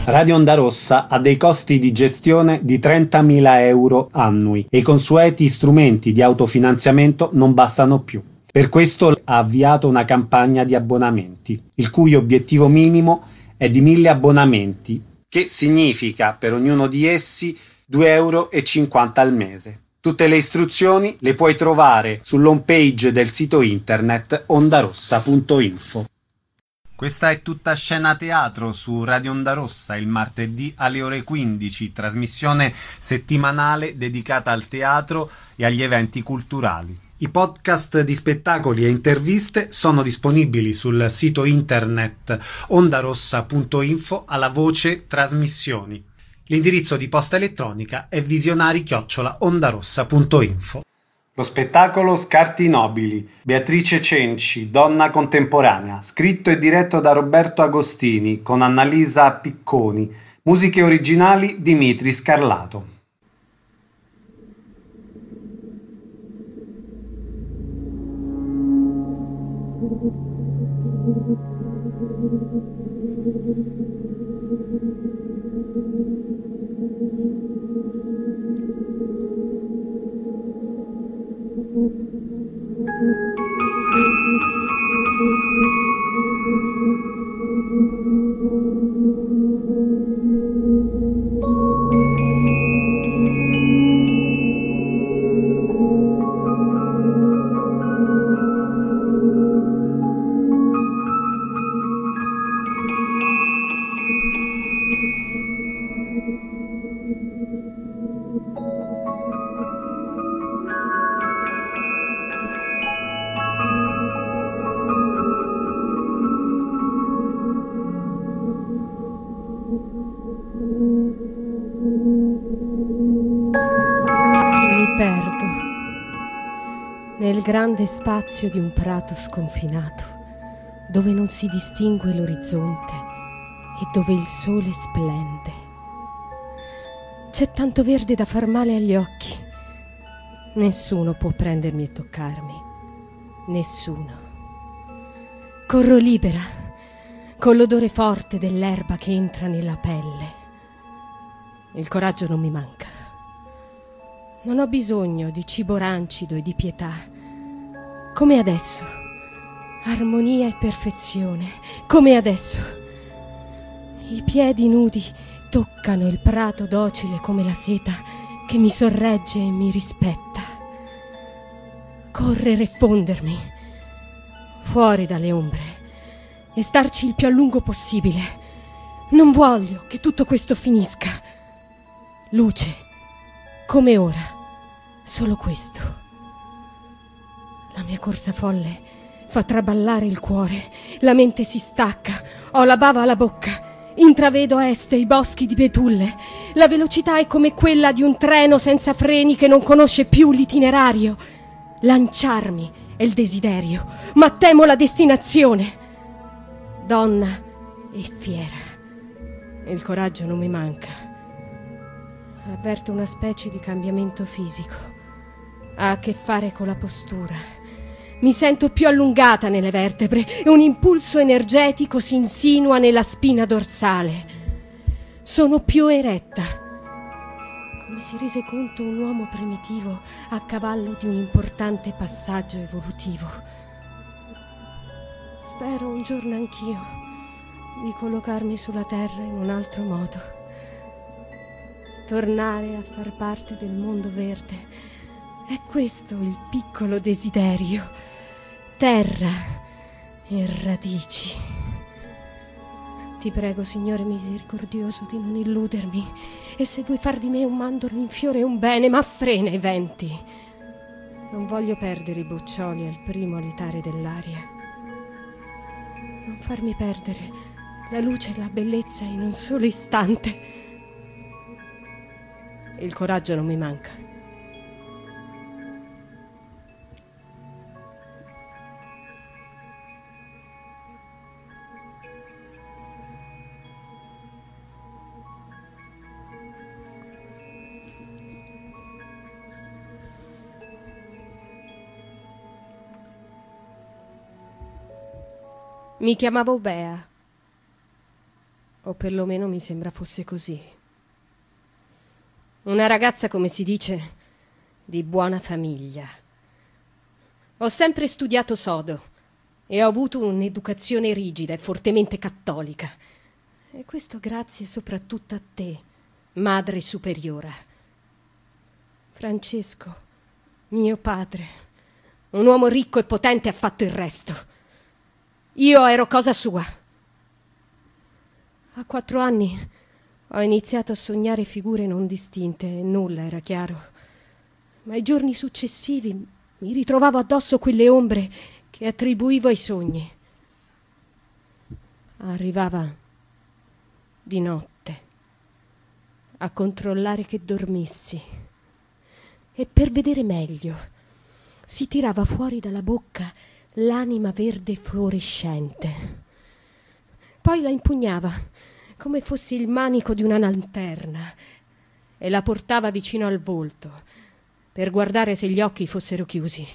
Radio Onda Rossa ha dei costi di gestione di 30.000 euro annui e i consueti strumenti di autofinanziamento non bastano più. Per questo ha avviato una campagna di abbonamenti, il cui obiettivo minimo è di 1.000 abbonamenti, che significa per ognuno di essi 2,50 euro al mese. Tutte le istruzioni le puoi trovare sull'home page del sito internet ondarossa.info. Questa è tutta scena teatro su Radio Onda Rossa il martedì alle ore 15, trasmissione settimanale dedicata al teatro e agli eventi culturali. I podcast di spettacoli e interviste sono disponibili sul sito internet ondarossa.info alla voce trasmissioni. L'indirizzo di posta elettronica è visionari@ondarossa.info. Lo spettacolo Scarti Nobili, Beatrice Cenci, donna contemporanea, scritto e diretto da Roberto Agostini con Annalisa Picconi, musiche originali Dimitri Scarlato. Nel grande spazio di un prato sconfinato, dove non si distingue l'orizzonte e dove il sole splende. C'è tanto verde da far male agli occhi. Nessuno può prendermi e toccarmi. Nessuno. Corro libera, con l'odore forte dell'erba che entra nella pelle. Il coraggio non mi manca. Non ho bisogno di cibo rancido e di pietà. Come adesso. Armonia e perfezione. Come adesso. I piedi nudi toccano il prato docile come la seta che mi sorregge e mi rispetta. Correre e fondermi. Fuori dalle ombre. E starci il più a lungo possibile. Non voglio che tutto questo finisca. Luce. Come ora. Solo questo. La mia corsa folle fa traballare il cuore, la mente si stacca, ho la bava alla bocca, intravedo a est i boschi di betulle, la velocità è come quella di un treno senza freni che non conosce più l'itinerario. Lanciarmi è il desiderio, ma temo la destinazione. Donna e fiera, il coraggio non mi manca. Avverto una specie di cambiamento fisico. Ha a che fare con la postura. Mi sento più allungata nelle vertebre e un impulso energetico si insinua nella spina dorsale. Sono più eretta. Come si rese conto un uomo primitivo a cavallo di un importante passaggio evolutivo. Spero un giorno anch'io di collocarmi sulla terra in un altro modo. Tornare a far parte del mondo verde. È questo il piccolo desiderio. Terra e radici. Ti prego, Signore misericordioso, di non illudermi. E se vuoi far di me un mandorlo in fiore è un bene, ma frena i venti. Non voglio perdere i boccioli al primo alitare dell'aria. Non farmi perdere la luce e la bellezza in un solo istante. Il coraggio non mi manca. Mi chiamavo Bea. O perlomeno mi sembra fosse così. Una ragazza, come si dice, di buona famiglia. Ho sempre studiato sodo e ho avuto un'educazione rigida e fortemente cattolica. E questo grazie soprattutto a te, Madre Superiora. Francesco, mio padre, un uomo ricco e potente, ha fatto il resto. Io ero cosa sua. A 4 anni ho iniziato a sognare figure non distinte e nulla era chiaro. Ma i giorni successivi mi ritrovavo addosso quelle ombre che attribuivo ai sogni. Arrivava di notte a controllare che dormissi e per vedere meglio si tirava fuori dalla bocca l'anima verde fluorescente. Poi la impugnava come fosse il manico di una lanterna e la portava vicino al volto per guardare se gli occhi fossero chiusi.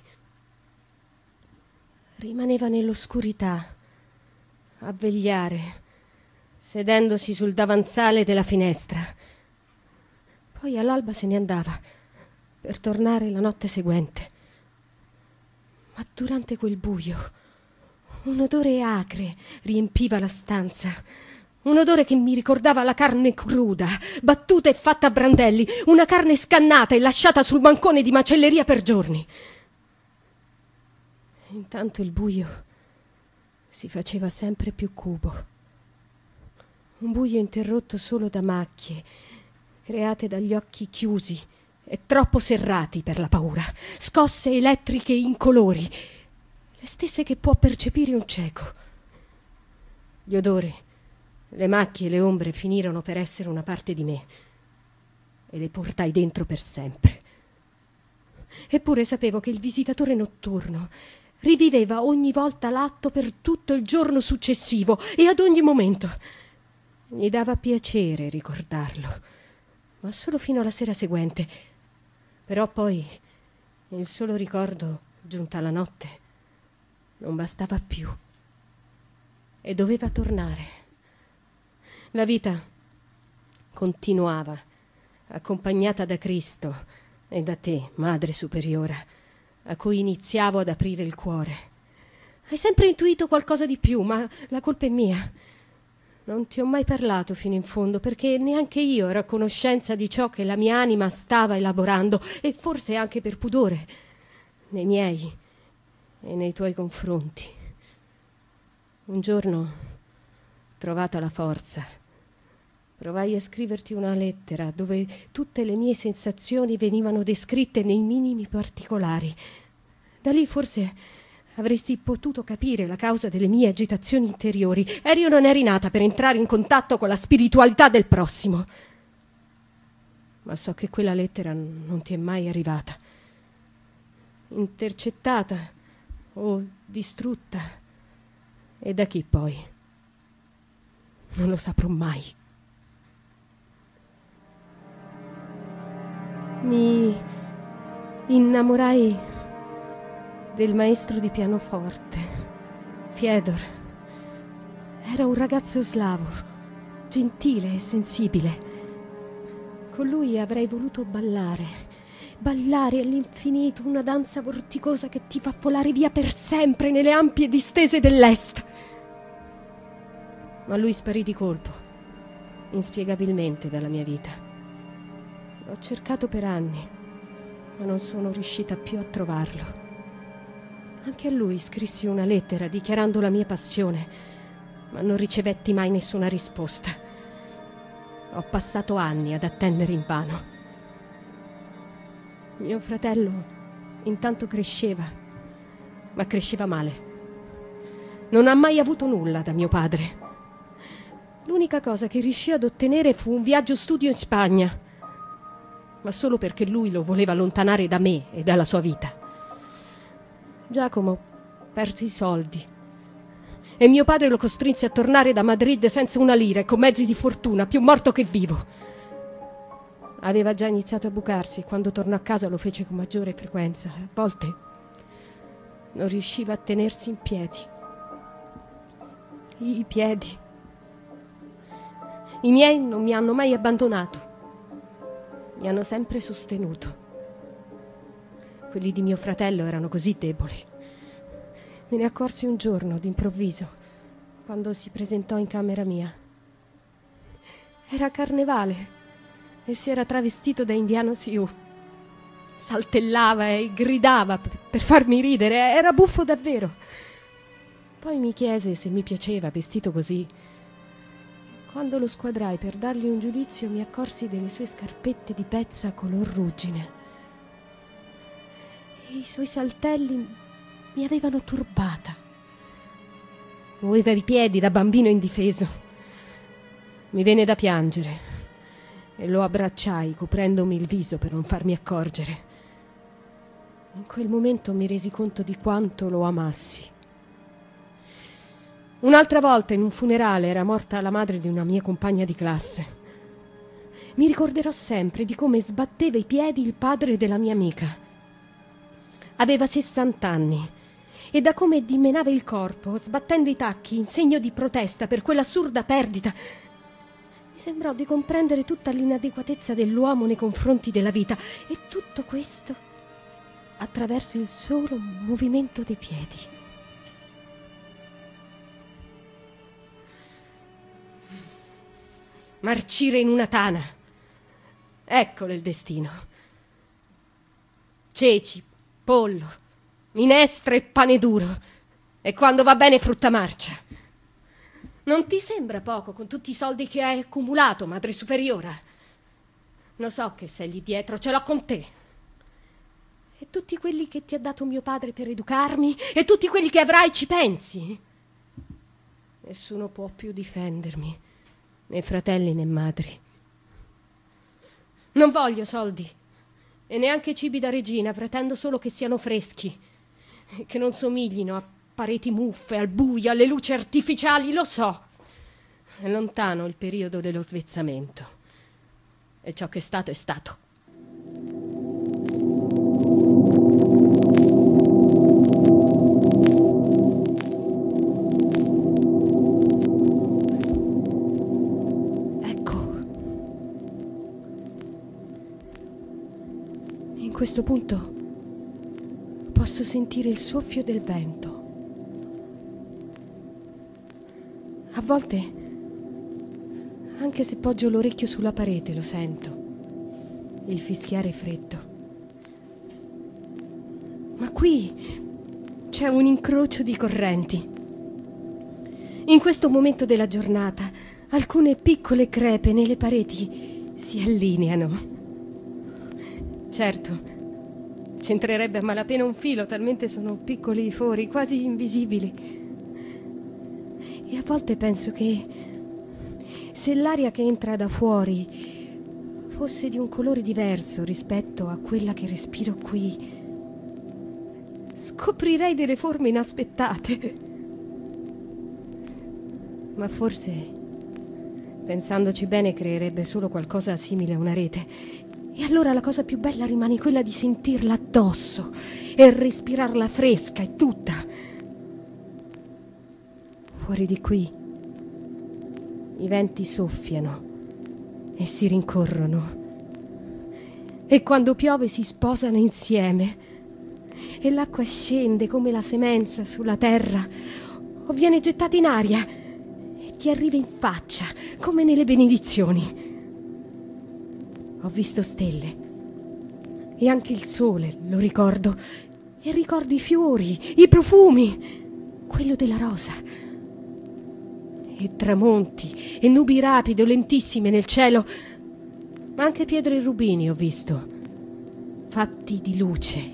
Rimaneva nell'oscurità a vegliare, sedendosi sul davanzale della finestra. Poi all'alba se ne andava per tornare la notte seguente. Ma durante quel buio un odore acre riempiva la stanza, un odore che mi ricordava la carne cruda, battuta e fatta a brandelli, una carne scannata e lasciata sul bancone di macelleria per giorni. Intanto il buio si faceva sempre più cupo, un buio interrotto solo da macchie create dagli occhi chiusi e troppo serrati per la paura, scosse elettriche incolori, le stesse che può percepire un cieco. Gli odori, le macchie e le ombre finirono per essere una parte di me e le portai dentro per sempre. Eppure sapevo che il visitatore notturno riviveva ogni volta l'atto per tutto il giorno successivo e ad ogni momento. Gli dava piacere ricordarlo, ma solo fino alla sera seguente. Però poi il solo ricordo, giunta la notte, non bastava più e doveva tornare. La vita continuava, accompagnata da Cristo e da te, Madre Superiora, a cui iniziavo ad aprire il cuore. Hai sempre intuito qualcosa di più, ma la colpa è mia. Non ti ho mai parlato fino in fondo, perché neanche io ero a conoscenza di ciò che la mia anima stava elaborando, e forse anche per pudore, nei miei e nei tuoi confronti. Un giorno, trovata la forza, provai a scriverti una lettera dove tutte le mie sensazioni venivano descritte nei minimi particolari. Da lì forse avresti potuto capire la causa delle mie agitazioni interiori. Eri o non eri nata per entrare in contatto con la spiritualità del prossimo. Ma so che quella lettera non ti è mai arrivata. Intercettata o distrutta. E da chi poi? Non lo saprò mai. Mi innamorai del maestro di pianoforte, Fiedor. Era un ragazzo slavo, gentile e sensibile. Con lui avrei voluto ballare all'infinito una danza vorticosa che ti fa volare via per sempre nelle ampie distese dell'est. Ma lui sparì di colpo, inspiegabilmente dalla mia vita. L'ho cercato per anni, ma non sono riuscita più a trovarlo. Anche a lui scrissi una lettera dichiarando la mia passione, ma non ricevetti mai nessuna risposta. Ho passato anni ad attendere invano. Mio fratello intanto cresceva, ma cresceva male. Non ha mai avuto nulla da mio padre. L'unica cosa che riuscì ad ottenere fu un viaggio studio in Spagna, ma solo perché lui lo voleva allontanare da me e dalla sua vita. Giacomo perse i soldi e mio padre lo costrinse a tornare da Madrid senza una lira e con mezzi di fortuna, più morto che vivo. Aveva già iniziato a bucarsi. Quando tornò a casa lo fece con maggiore frequenza. A volte non riusciva a tenersi in piedi. I piedi I miei non mi hanno mai abbandonato. Mi hanno sempre sostenuto. Quelli di mio fratello erano così deboli. Me ne accorsi un giorno, d'improvviso, quando si presentò in camera mia. Era carnevale e si era travestito da indiano Sioux. Saltellava e gridava per farmi ridere. Era buffo davvero. Poi mi chiese se mi piaceva vestito così. Quando lo squadrai per dargli un giudizio, mi accorsi delle sue scarpette di pezza color ruggine. E i suoi saltelli mi avevano turbata. Muoveva i piedi da bambino indifeso. Mi venne da piangere e lo abbracciai coprendomi il viso per non farmi accorgere. In quel momento mi resi conto di quanto lo amassi. Un'altra volta in un funerale era morta la madre di una mia compagna di classe. Mi ricorderò sempre di come sbatteva i piedi il padre della mia amica. Aveva 60 anni e da come dimenava il corpo, sbattendo i tacchi in segno di protesta per quell'assurda perdita, mi sembrò di comprendere tutta l'inadeguatezza dell'uomo nei confronti della vita, e tutto questo attraverso il solo movimento dei piedi. Marcire in una tana. Eccolo il destino. Ceci, pollo, minestre e pane duro. E quando va bene frutta marcia. Non ti sembra poco con tutti i soldi che hai accumulato, madre superiora? Lo so che sei lì dietro, ce l'ho con te. E tutti quelli che ti ha dato mio padre per educarmi, e tutti quelli che avrai, ci pensi? Nessuno può più difendermi. Né fratelli né madri. Non voglio soldi e neanche cibi da regina, pretendo solo che siano freschi, che non somiglino a pareti muffe, al buio, alle luci artificiali. Lo so, è lontano il periodo dello svezzamento e ciò che è stato è stato. A questo punto posso sentire il soffio del vento. A volte, anche se poggio l'orecchio sulla parete, lo sento, il fischiare freddo. Ma qui c'è un incrocio di correnti. In questo momento della giornata, alcune piccole crepe nelle pareti si allineano. Certo, c'entrerebbe a malapena un filo, talmente sono piccoli i fori, quasi invisibili. E a volte penso che se l'aria che entra da fuori fosse di un colore diverso rispetto a quella che respiro qui, scoprirei delle forme inaspettate. Ma forse, pensandoci bene, creerebbe solo qualcosa simile a una rete. E allora la cosa più bella rimane quella di sentirla addosso e respirarla fresca e tutta. Fuori di qui i venti soffiano e si rincorrono. E quando piove si sposano insieme. E l'acqua scende come la semenza sulla terra o viene gettata in aria e ti arriva in faccia come nelle benedizioni. Ho visto stelle e anche il sole, lo ricordo, e ricordo i fiori, i profumi, quello della rosa, e tramonti e nubi rapide o lentissime nel cielo, ma anche pietre e rubini ho visto, fatti di luce,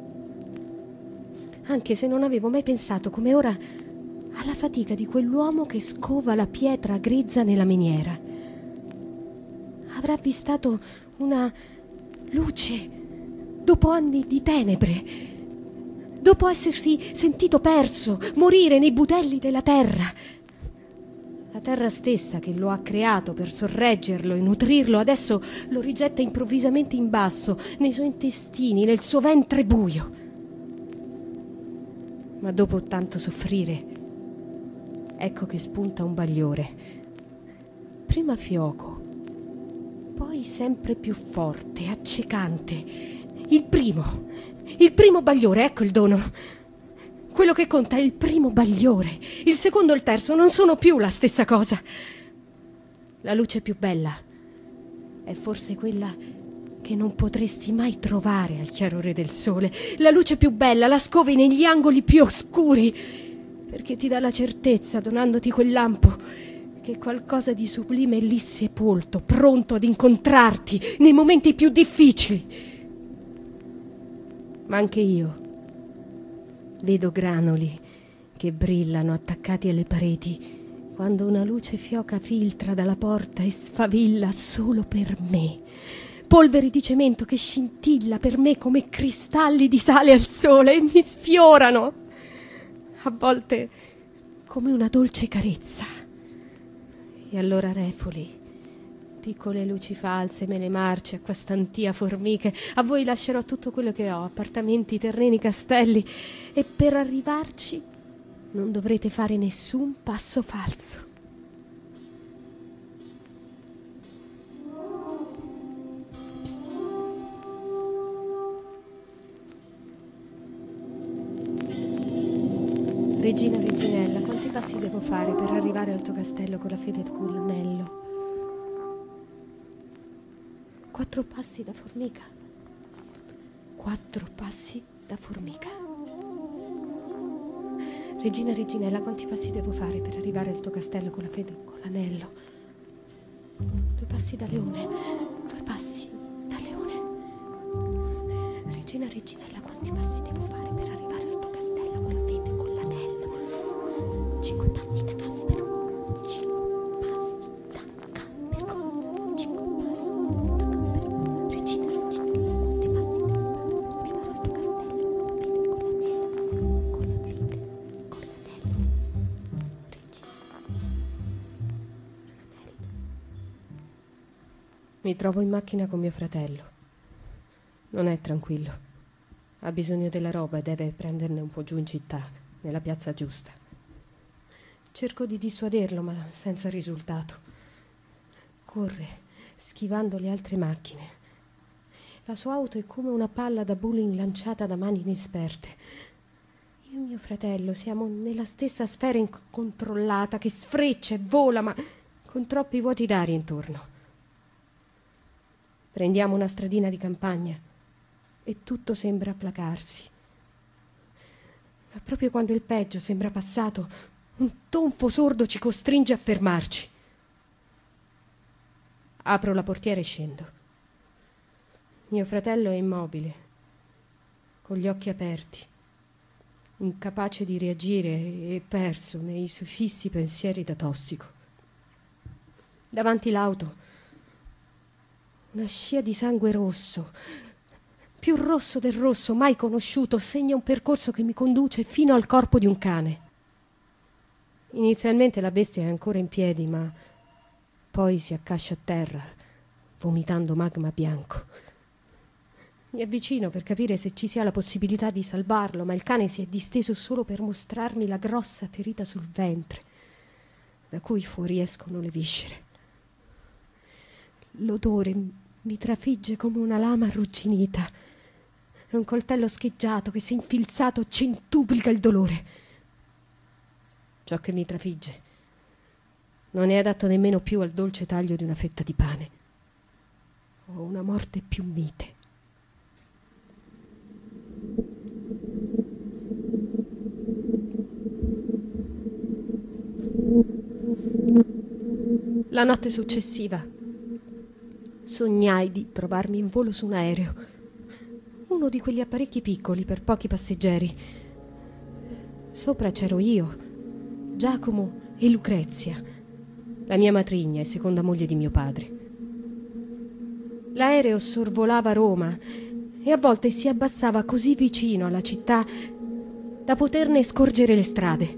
anche se non avevo mai pensato come ora alla fatica di quell'uomo che scova la pietra grezza nella miniera. Avrà avvistato una luce dopo anni di tenebre, dopo essersi sentito perso, morire nei budelli della terra. La terra stessa che lo ha creato per sorreggerlo e nutrirlo adesso lo rigetta improvvisamente in basso, nei suoi intestini, nel suo ventre buio. Ma dopo tanto soffrire, ecco che spunta un bagliore. prima fioco, poi sempre più forte, accecante. Il primo bagliore, ecco il dono. Quello che conta è il primo bagliore. Il secondo e il terzo non sono più la stessa cosa. La luce più bella è forse quella che non potresti mai trovare al chiarore del sole. La luce più bella la scovi negli angoli più oscuri, perché ti dà la certezza, donandoti quel lampo, che qualcosa di sublime è lì sepolto, pronto ad incontrarti nei momenti più difficili. Ma anche io vedo granuli che brillano attaccati alle pareti quando una luce fioca filtra dalla porta e sfavilla solo per me. Polveri di cemento che scintilla per me come cristalli di sale al sole e mi sfiorano, a volte come una dolce carezza. E allora refoli, piccole luci false, mele marce, acquastantia, formiche, a voi lascerò tutto quello che ho, appartamenti, terreni, castelli, e per arrivarci non dovrete fare nessun passo falso. Regina, reginella, quanti passi devo fare per arrivare al tuo castello con la fede e con l'anello? 4 passi da formica. 4 passi da formica. Regina, reginella, quanti passi devo fare per arrivare al tuo castello con la fede e con l'anello? 2 passi da leone. 2 passi da leone. Regina, reginella, quanti passi devo fare per arrivare al tuo castello con la fede e con l'anello? 5 passi da gambero. 5 passi da gambero. 5 passi da gambero. Regina, reginella, quanti passi devo fare per arrivare al tuo castello con la fede e con l'anello? Mi trovo in macchina con mio fratello. Non è tranquillo. Ha bisogno della roba e deve prenderne un po' giù in città, nella piazza giusta. Cerco di dissuaderlo, ma senza risultato. Corre, schivando le altre macchine. La sua auto è come una palla da bowling lanciata da mani inesperte. Io e mio fratello siamo nella stessa sfera incontrollata che sfreccia e vola, ma con troppi vuoti d'aria intorno. Prendiamo una stradina di campagna e tutto sembra placarsi. Ma proprio quando il peggio sembra passato, un tonfo sordo ci costringe a fermarci. Apro la portiera e scendo. Mio fratello è immobile, con gli occhi aperti, incapace di reagire e perso nei suoi fissi pensieri da tossico. Davanti l'auto, una scia di sangue rosso, più rosso del rosso mai conosciuto, segna un percorso che mi conduce fino al corpo di un cane. Inizialmente la bestia è ancora in piedi, ma poi si accascia a terra, vomitando magma bianco. Mi avvicino per capire se ci sia la possibilità di salvarlo, ma il cane si è disteso solo per mostrarmi la grossa ferita sul ventre, da cui fuoriescono le viscere. L'odore mi trafigge come una lama arrugginita. È un coltello scheggiato che, se infilzato, centuplica il dolore. Ciò che mi trafigge non è adatto nemmeno più al dolce taglio di una fetta di pane. Ho una morte più mite. La notte successiva sognai di trovarmi in volo su un aereo, uno di quegli apparecchi piccoli per pochi passeggeri. Sopra c'ero io, Giacomo e Lucrezia, la mia matrigna e seconda moglie di mio padre. L'aereo sorvolava Roma e a volte si abbassava così vicino alla città da poterne scorgere le strade.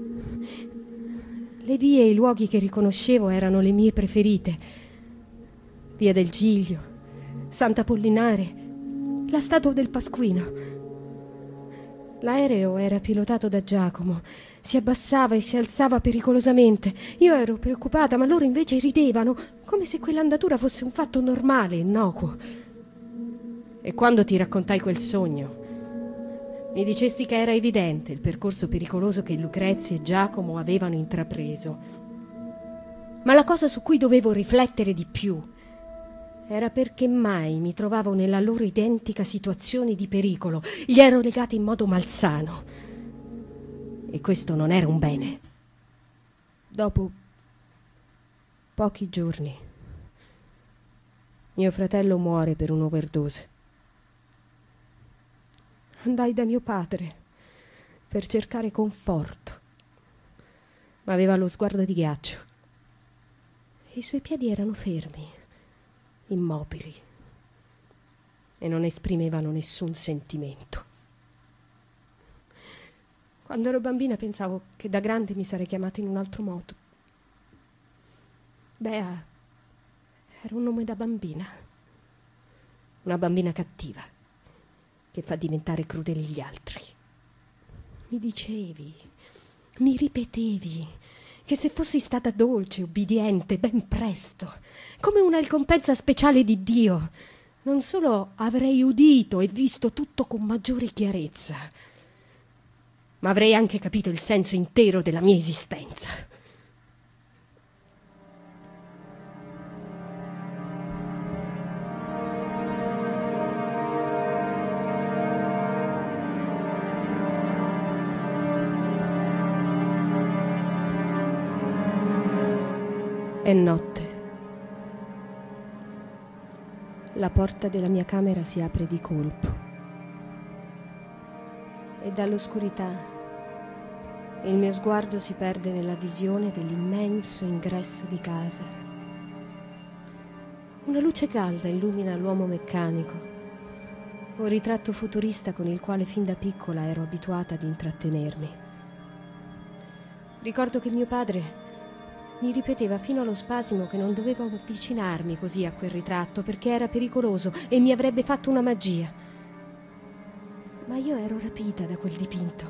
Le vie e i luoghi che riconoscevo erano le mie preferite. Via del Giglio, Sant'Apollinare, la statua del Pasquino. L'aereo era pilotato da Giacomo si abbassava e si alzava pericolosamente. Io ero preoccupata, ma loro invece ridevano, come se quell'andatura fosse un fatto normale, innocuo. E quando ti raccontai quel sogno, mi dicesti che era evidente il percorso pericoloso che Lucrezia e Giacomo avevano intrapreso. Ma la cosa su cui dovevo riflettere di più era perché mai mi trovavo nella loro identica situazione di pericolo. Gli ero legata in modo malsano. E questo non era un bene. Dopo pochi giorni, mio fratello muore per un'overdose. Andai da mio padre per cercare conforto, ma aveva lo sguardo di ghiaccio e i suoi piedi erano fermi, immobili, e non esprimevano nessun sentimento. Quando ero bambina pensavo che da grande mi sarei chiamata in un altro modo. Bea era un nome da bambina, una bambina cattiva che fa diventare crudeli gli altri. Mi dicevi, mi ripetevi che se fossi stata dolce, ubbidiente, ben presto, come una ricompensa speciale di Dio, non solo avrei udito e visto tutto con maggiore chiarezza, ma avrei anche capito il senso intero della mia esistenza. È notte. La porta della mia camera si apre di colpo e dall'oscurità il mio sguardo si perde nella visione dell'immenso ingresso di casa. Una luce calda illumina l'uomo meccanico, un ritratto futurista con il quale fin da piccola ero abituata ad intrattenermi. Ricordo che mio padre mi ripeteva fino allo spasimo che non dovevo avvicinarmi così a quel ritratto perché era pericoloso e mi avrebbe fatto una magia. Ma io ero rapita da quel dipinto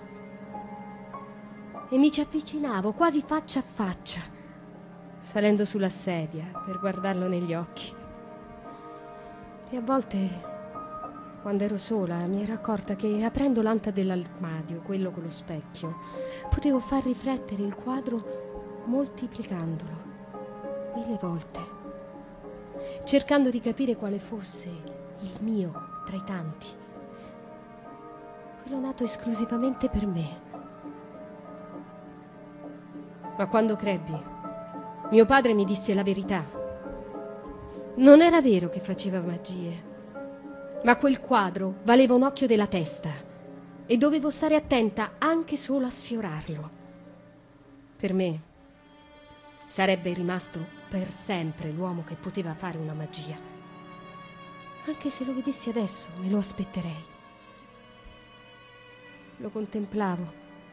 e mi ci avvicinavo quasi faccia a faccia, salendo sulla sedia per guardarlo negli occhi. E a volte, quando ero sola, mi ero accorta che aprendo l'anta dell'armadio, quello con lo specchio, potevo far riflettere il quadro moltiplicandolo 1000 volte, cercando di capire quale fosse il mio tra i tanti, quello nato esclusivamente per me. Ma quando crebbi, mio padre mi disse la verità. Non era vero che faceva magie, ma quel quadro valeva un occhio della testa e dovevo stare attenta anche solo a sfiorarlo. Per me sarebbe rimasto per sempre l'uomo che poteva fare una magia. Anche se lo vedessi adesso, me lo aspetterei. Lo contemplavo,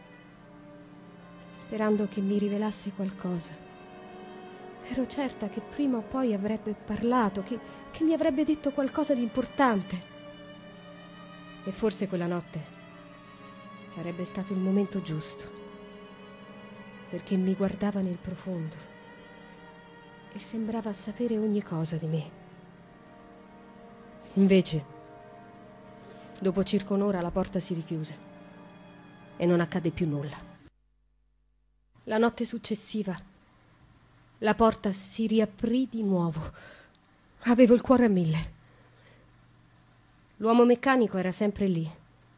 sperando che mi rivelasse qualcosa. Ero certa che prima o poi avrebbe parlato, che mi avrebbe detto qualcosa di importante. E forse quella notte sarebbe stato il momento giusto, perché mi guardava nel profondo e sembrava sapere ogni cosa di me. Invece, dopo circa un'ora la porta si richiuse e non accadde più nulla. La notte successiva la porta si riaprì di nuovo. Avevo il cuore a 1000. L'uomo meccanico era sempre lì.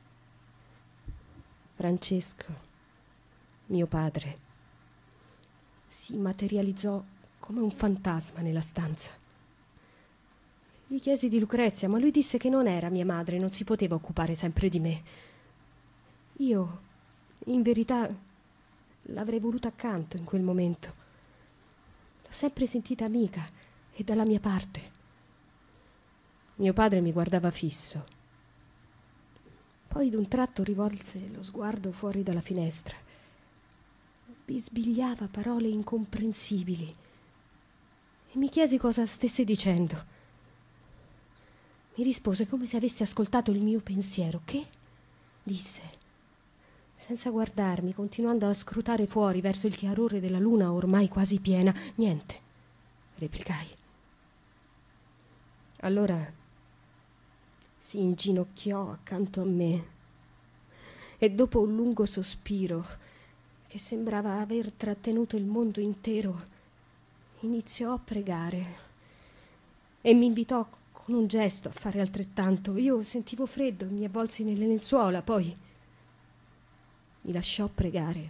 Francesco, mio padre, si materializzò come un fantasma nella stanza. Gli chiesi di Lucrezia, ma lui disse che non era mia madre, non si poteva occupare sempre di me. Io, in verità, l'avrei voluta accanto in quel momento. L'ho sempre sentita amica e dalla mia parte. Mio padre mi guardava fisso. Poi d'un tratto rivolse lo sguardo fuori dalla finestra. Bisbigliava parole incomprensibili e mi chiesi cosa stesse dicendo. Mi rispose come se avesse ascoltato il mio pensiero. Che? Disse, senza guardarmi, continuando a scrutare fuori verso il chiarore della luna ormai quasi piena. Niente, replicai. Allora si inginocchiò accanto a me e dopo un lungo sospiro che sembrava aver trattenuto il mondo intero, iniziò a pregare e mi invitò con un gesto a fare altrettanto. Io sentivo freddo e mi avvolsi nelle lenzuola, poi mi lasciò pregare.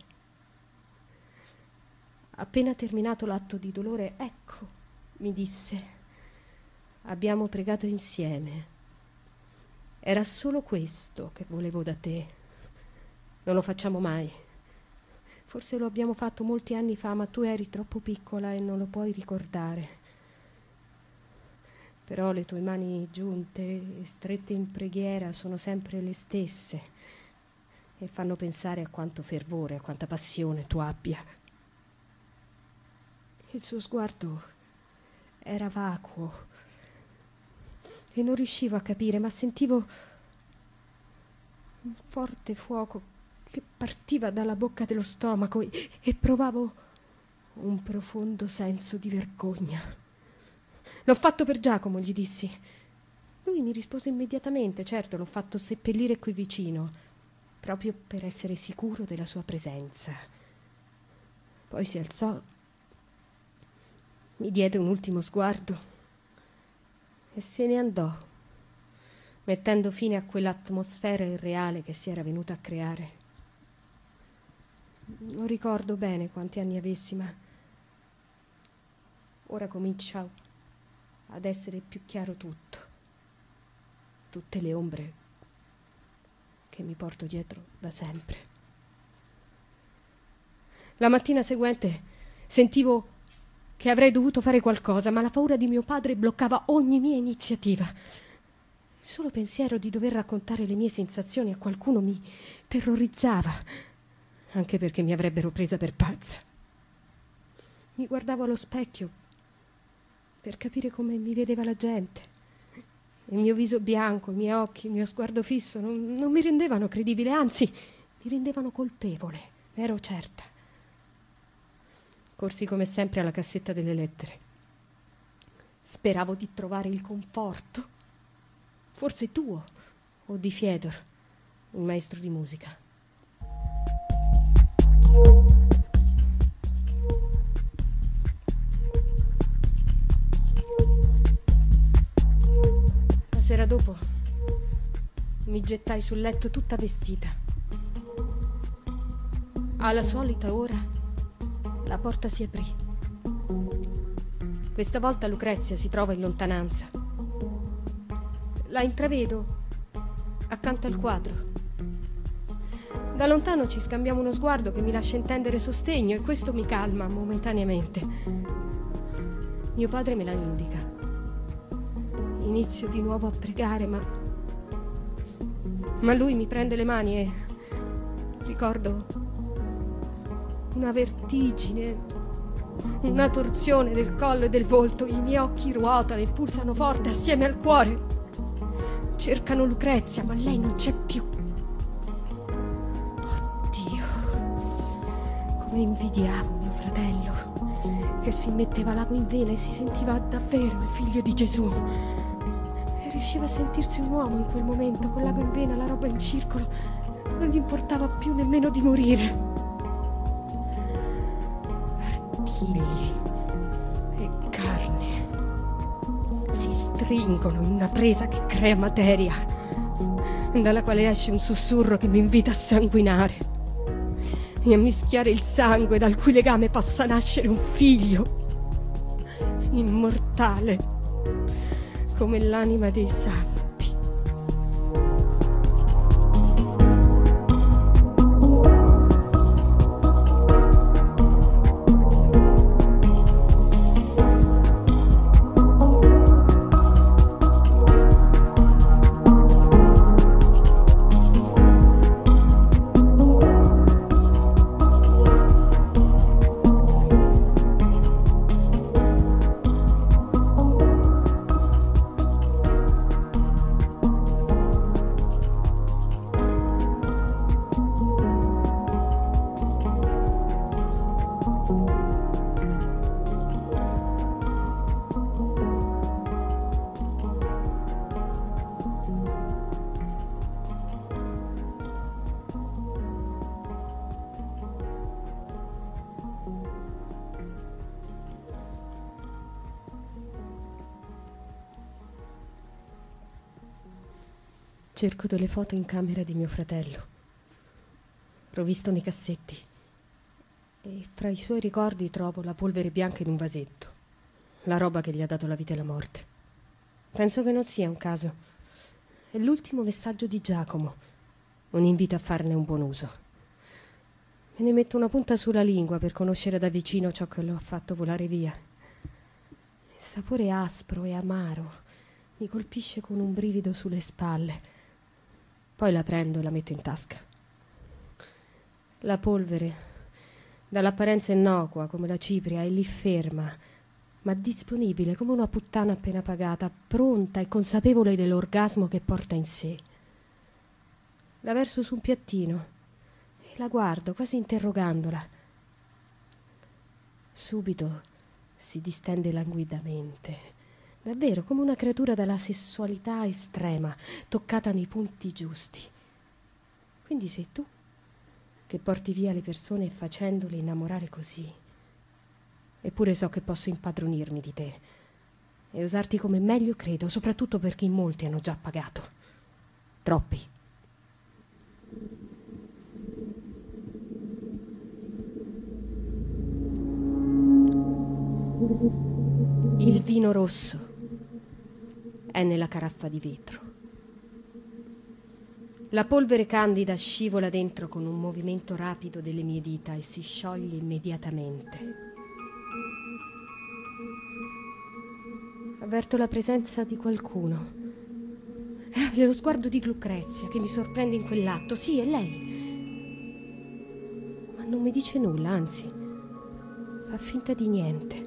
Appena terminato l'atto di dolore, ecco, mi disse, abbiamo pregato insieme. Era solo questo che volevo da te. Non lo facciamo mai. Forse lo abbiamo fatto molti anni fa, ma tu eri troppo piccola e non lo puoi ricordare. Però le tue mani giunte e strette in preghiera sono sempre le stesse e fanno pensare a quanto fervore, a quanta passione tu abbia. Il suo sguardo era vacuo e non riuscivo a capire, ma sentivo un forte fuoco che partiva dalla bocca dello stomaco e provavo un profondo senso di vergogna. L'ho fatto per Giacomo, gli dissi. Lui mi rispose immediatamente, certo, l'ho fatto seppellire qui vicino, proprio per essere sicuro della sua presenza. Poi si alzò, mi diede un ultimo sguardo e se ne andò, mettendo fine a quell'atmosfera irreale che si era venuta a creare. Non ricordo bene quanti anni avessi, ma ora comincia ad essere più chiaro tutto. Tutte le ombre che mi porto dietro da sempre. La mattina seguente sentivo che avrei dovuto fare qualcosa, ma la paura di mio padre bloccava ogni mia iniziativa. Il solo pensiero di dover raccontare le mie sensazioni a qualcuno mi terrorizzava, anche perché mi avrebbero presa per pazza. Mi guardavo allo specchio per capire come mi vedeva la gente. Il mio viso bianco, i miei occhi, il mio sguardo fisso non mi rendevano credibile, anzi, mi rendevano colpevole, ne ero certa. Corsi come sempre alla cassetta delle lettere. Speravo di trovare il conforto, forse tuo o di Fiedor, il maestro di musica. La sera dopo mi gettai sul letto tutta vestita. Alla solita ora la porta si aprì. Questa volta Lucrezia si trova in lontananza. La intravedo accanto al quadro. Da lontano ci scambiamo uno sguardo che mi lascia intendere sostegno e questo mi calma momentaneamente. Mio padre me la indica. Inizio di nuovo a pregare, ma lui mi prende le mani e ricordo una vertigine, una torsione del collo e del volto. I miei occhi ruotano e pulsano forte assieme al cuore. Cercano Lucrezia, ma lei non c'è più. Oddio, come invidiavo mio fratello, che si metteva l'ago in vena e si sentiva davvero il figlio di Gesù. E riusciva a sentirsi un uomo in quel momento, con l'ago in vena, la roba in circolo. Non gli importava più nemmeno di morire. Artigli e carne si stringono in una presa che crea materia, dalla quale esce un sussurro che mi invita a sanguinare e a mischiare il sangue, dal cui legame possa nascere un figlio immortale come l'anima dei santi. Cerco delle foto in camera di mio fratello. Rovvisto nei cassetti. E fra i suoi ricordi trovo la polvere bianca in un vasetto. La roba che gli ha dato la vita e la morte. Penso che non sia un caso. È l'ultimo messaggio di Giacomo. Un invito a farne un buon uso. Me ne metto una punta sulla lingua per conoscere da vicino ciò che lo ha fatto volare via. Il sapore aspro e amaro mi colpisce con un brivido sulle spalle. Poi la prendo e la metto in tasca. La polvere, dall'apparenza innocua come la cipria, è lì ferma, ma disponibile come una puttana appena pagata, pronta e consapevole dell'orgasmo che porta in sé. La verso su un piattino e la guardo, quasi interrogandola. Subito si distende languidamente, davvero come una creatura dalla sessualità estrema, toccata nei punti giusti. Quindi sei tu che porti via le persone facendole innamorare così. Eppure so che posso impadronirmi di te e usarti come meglio credo, soprattutto perché in molti hanno già pagato. Troppi. Il vino rosso è nella caraffa di vetro. La polvere candida scivola dentro con un movimento rapido delle mie dita e si scioglie immediatamente. Avverto la presenza di qualcuno. È lo sguardo di Lucrezia che mi sorprende in quell'atto. Sì, è lei. Ma non mi dice nulla, anzi, fa finta di niente.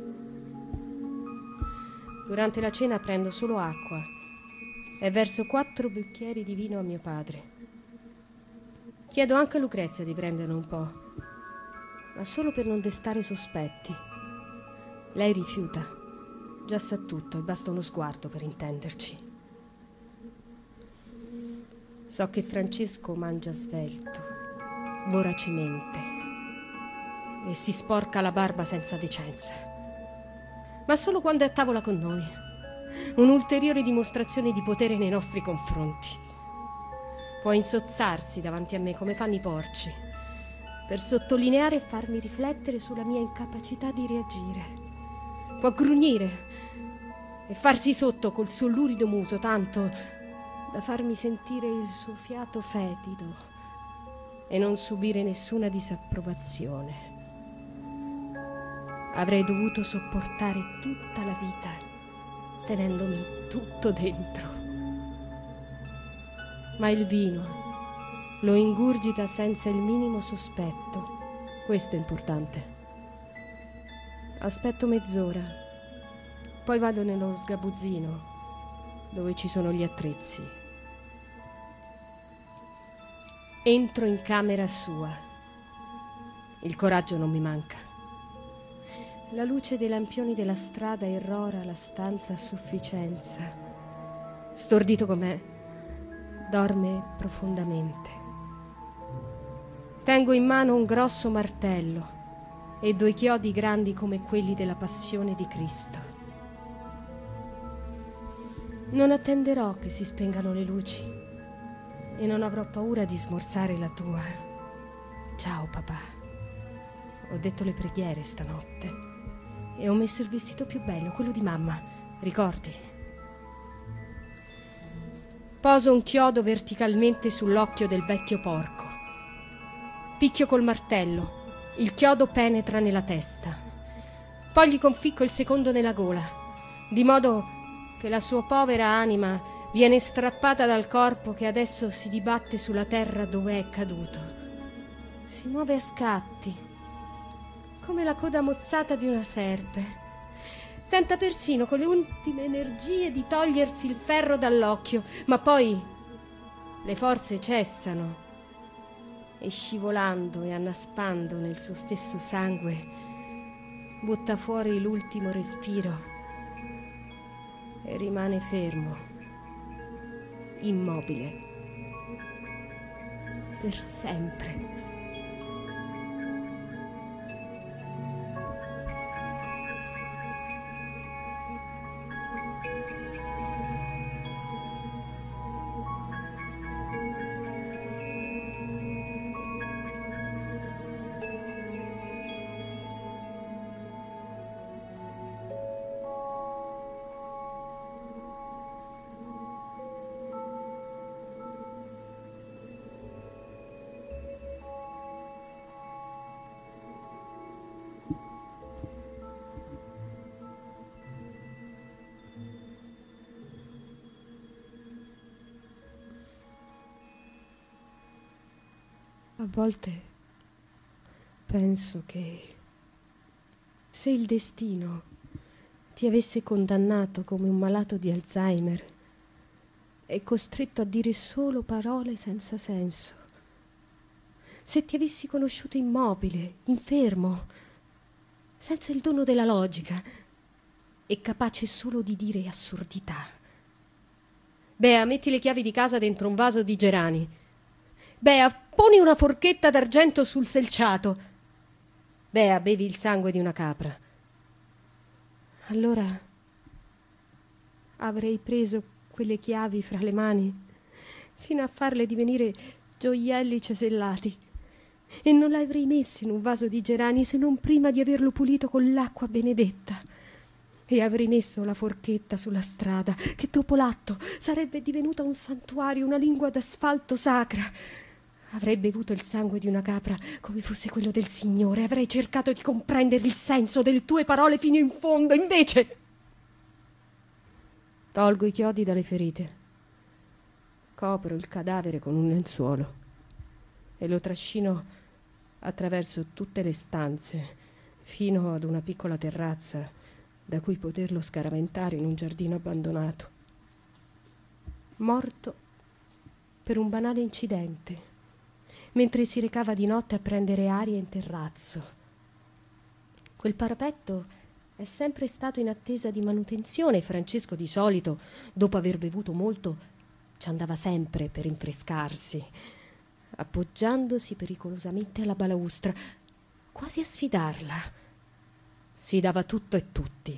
Durante la cena prendo solo acqua e verso 4 bicchieri di vino a mio padre. Chiedo anche a Lucrezia di prenderne un po', ma solo per non destare sospetti. Lei rifiuta. Già sa tutto e basta uno sguardo per intenderci. So che Francesco mangia svelto, voracemente e si sporca la barba senza decenza. Ma solo quando è a tavola con noi. Un'ulteriore dimostrazione di potere nei nostri confronti. Può insozzarsi davanti a me come fanno i porci, per sottolineare e farmi riflettere sulla mia incapacità di reagire. Può grugnire e farsi sotto col suo lurido muso, tanto da farmi sentire il suo fiato fetido e non subire nessuna disapprovazione. Avrei dovuto sopportare tutta la vita tenendomi tutto dentro. Ma il vino lo ingurgita senza il minimo sospetto. Questo è importante. Aspetto mezz'ora, poi vado nello sgabuzzino dove ci sono gli attrezzi. Entro in camera sua. Il coraggio non mi manca. La luce dei lampioni della strada irrora la stanza a sufficienza. Stordito com'è, dorme profondamente. Tengo in mano un grosso martello e 2 chiodi grandi come quelli della Passione di Cristo. Non attenderò che si spengano le luci e non avrò paura di smorzare la tua. Ciao papà. Ho detto le preghiere stanotte e ho messo il vestito più bello, quello di mamma, ricordi? Poso un chiodo verticalmente sull'occhio del vecchio porco. Picchio col martello. Il chiodo penetra nella testa. Poi gli conficco il secondo nella gola, di modo che la sua povera anima viene strappata dal corpo che adesso si dibatte sulla terra dove è caduto. Si muove a scatti, come la coda mozzata di una serpe. Tenta persino con le ultime energie di togliersi il ferro dall'occhio, ma poi le forze cessano e scivolando e annaspando nel suo stesso sangue butta fuori l'ultimo respiro e rimane fermo, immobile, per sempre. A volte penso che se il destino ti avesse condannato come un malato di Alzheimer e costretto a dire solo parole senza senso, se ti avessi conosciuto immobile, infermo, senza il dono della logica e capace solo di dire assurdità. Bea, metti le chiavi di casa dentro un vaso di gerani. Bea, poni una forchetta d'argento sul selciato. Bea, bevi il sangue di una capra. Allora avrei preso quelle chiavi fra le mani fino a farle divenire gioielli cesellati e non le avrei messe in un vaso di gerani se non prima di averlo pulito con l'acqua benedetta. E avrei messo la forchetta sulla strada che dopo l'atto sarebbe divenuta un santuario, una lingua d'asfalto sacra. Avrei bevuto il sangue di una capra come fosse quello del Signore. Avrei cercato di comprendere il senso delle tue parole fino in fondo. Invece tolgo i chiodi dalle ferite, copro il cadavere con un lenzuolo e lo trascino attraverso tutte le stanze fino ad una piccola terrazza da cui poterlo scaraventare in un giardino abbandonato. Morto per un banale incidente, mentre si recava di notte a prendere aria in terrazzo. Quel parapetto è sempre stato in attesa di manutenzione e Francesco di solito, dopo aver bevuto molto, ci andava sempre per rinfrescarsi, appoggiandosi pericolosamente alla balaustra, quasi a sfidarla. Sfidava tutto e tutti.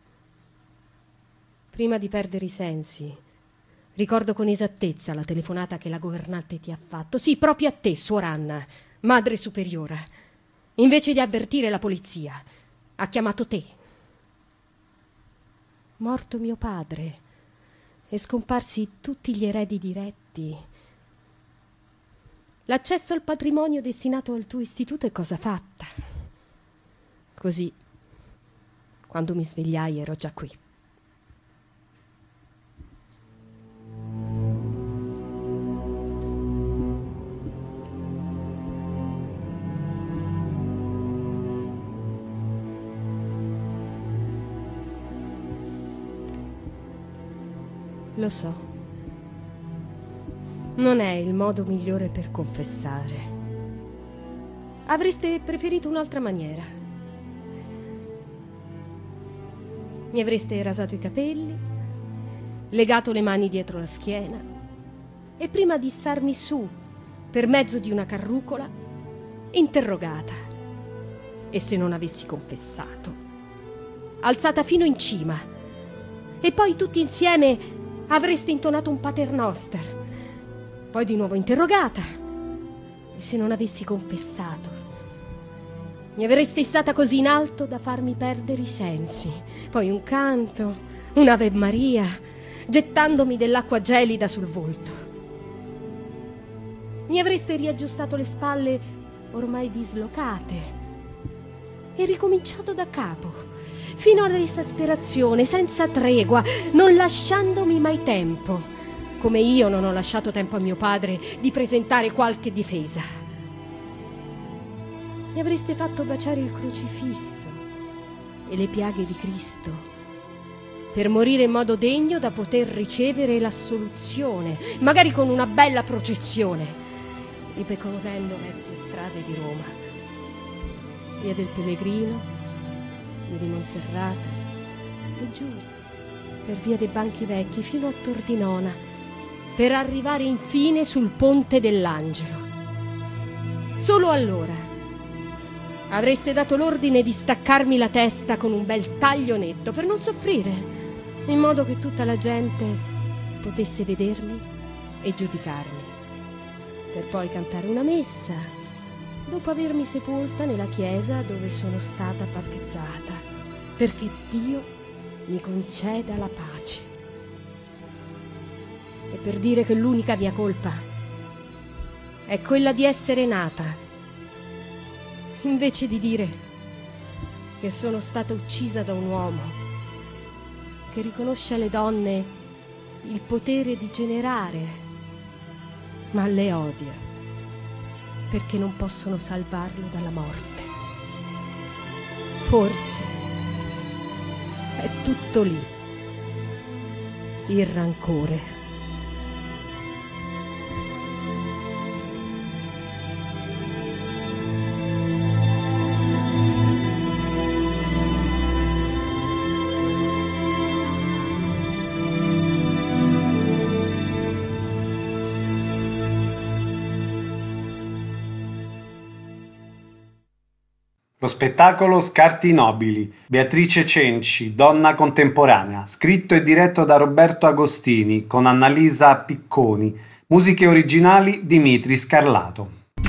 Prima di perdere i sensi, ricordo con esattezza la telefonata che la governante ti ha fatto. Sì, proprio a te, suor Anna, madre superiora. Invece di avvertire la polizia, ha chiamato te. Morto mio padre e scomparsi tutti gli eredi diretti, l'accesso al patrimonio destinato al tuo istituto è cosa fatta. Così, quando mi svegliai ero già qui. Lo so, non è il modo migliore per confessare. Avreste preferito un'altra maniera. Mi avreste rasato i capelli, legato le mani dietro la schiena e prima di issarmi su per mezzo di una carrucola, interrogata. E se non avessi confessato, alzata fino in cima, e poi tutti insieme avreste intonato un paternoster, poi di nuovo interrogata. E se non avessi confessato, mi avreste issata così in alto da farmi perdere i sensi, poi un canto, un'Ave Maria, gettandomi dell'acqua gelida sul volto. Mi avreste riaggiustato le spalle ormai dislocate e ricominciato da capo, fino all'esasperazione, senza tregua, non lasciandomi mai tempo, come io non ho lasciato tempo a mio padre di presentare qualche difesa. Mi avreste fatto baciare il crocifisso e le piaghe di Cristo per morire in modo degno da poter ricevere l'assoluzione, magari con una bella processione, ripercorrendo vecchie strade di Roma, via del Pellegrino, via di Monserrato e giù per via dei Banchi Vecchi fino a Tordinona, per arrivare infine sul Ponte dell'Angelo. Solo allora avreste dato l'ordine di staccarmi la testa con un bel taglio netto per non soffrire, in modo che tutta la gente potesse vedermi e giudicarmi, per poi cantare una messa dopo avermi sepolta nella chiesa dove sono stata battezzata, perché Dio mi conceda la pace. E per dire che l'unica mia colpa è quella di essere nata, invece di dire che sono stata uccisa da un uomo che riconosce alle donne il potere di generare, ma le odia. perché non possono salvarlo dalla morte. Forse è tutto lì, il rancore. Lo spettacolo Scarti Nobili, Beatrice Cenci, Donna contemporanea, scritto e diretto da Roberto Agostini con Annalisa Picconi, musiche originali Dimitri Scarlato.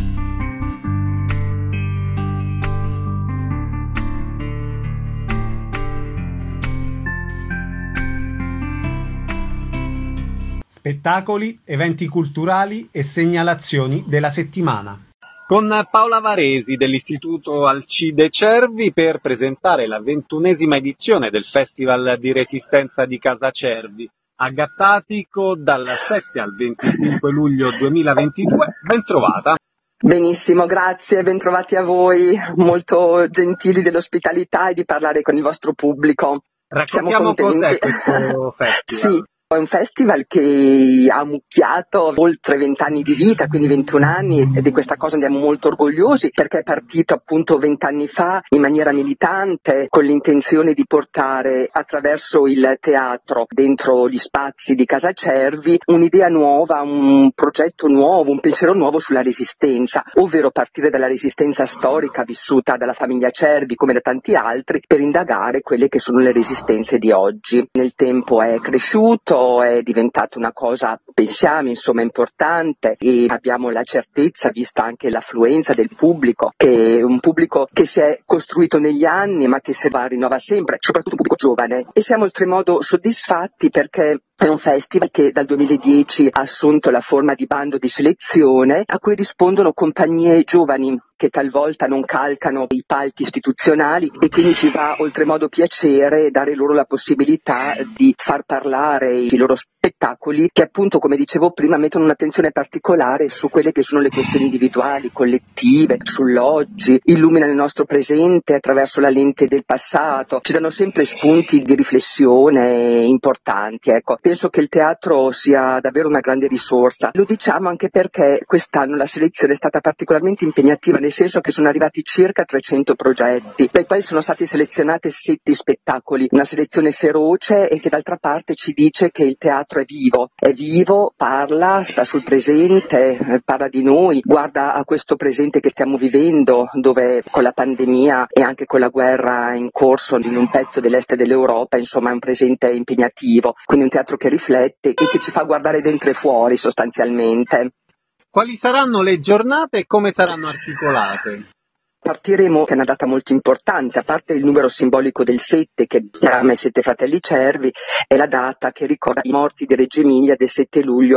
Spettacoli, eventi culturali e segnalazioni della settimana. Con Paola Varesi dell'Istituto Alcide Cervi per presentare la 21ª edizione del Festival di Resistenza di Casa Cervi, a Gattatico dal 7 al 25 luglio 2022. Ben trovata. Benissimo, grazie, bentrovati a voi, molto gentili dell'ospitalità e di parlare con il vostro pubblico. Raccontiamo cos'è questo festival. Sì. È un festival che ha mucchiato oltre 20 anni di vita, quindi 21 anni, e di questa cosa andiamo molto orgogliosi perché è partito appunto 20 anni fa in maniera militante con l'intenzione di portare attraverso il teatro dentro gli spazi di Casa Cervi un'idea nuova, un progetto nuovo, un pensiero nuovo sulla resistenza, ovvero partire dalla resistenza storica vissuta dalla famiglia Cervi come da tanti altri per indagare quelle che sono le resistenze di oggi. Nel tempo è cresciuto, è diventata una cosa, pensiamo, insomma, importante, e abbiamo la certezza, vista anche l'affluenza del pubblico, che è un pubblico che si è costruito negli anni ma che si rinnova sempre, soprattutto un pubblico giovane, e siamo oltremodo soddisfatti perché è un festival che dal 2010 ha assunto la forma di bando di selezione a cui rispondono compagnie giovani che talvolta non calcano i palchi istituzionali, e quindi ci fa oltremodo piacere dare loro la possibilità di far parlare i loro spettacoli che, appunto, come dicevo prima, mettono un'attenzione particolare su quelle che sono le questioni individuali, collettive, sull'oggi, illuminano il nostro presente attraverso la lente del passato, ci danno sempre spunti di riflessione importanti, ecco. Penso che il teatro sia davvero una grande risorsa. Lo diciamo anche perché quest'anno la selezione è stata particolarmente impegnativa, nel senso che sono arrivati circa 300 progetti, dai quali sono stati selezionati 7 spettacoli, una selezione feroce e che d'altra parte ci dice che il teatro è vivo, parla, sta sul presente, parla di noi, guarda a questo presente che stiamo vivendo, dove con la pandemia e anche con la guerra in corso in un pezzo dell'est dell'Europa, insomma, è un presente impegnativo, quindi un teatro che riflette e che ci fa guardare dentro e fuori sostanzialmente. Quali saranno le giornate e come saranno articolate? Partiremo, che è una data molto importante, a parte il numero simbolico del 7 che chiama i 7 fratelli Cervi, è la data che ricorda i morti di Reggio Emilia del 7 luglio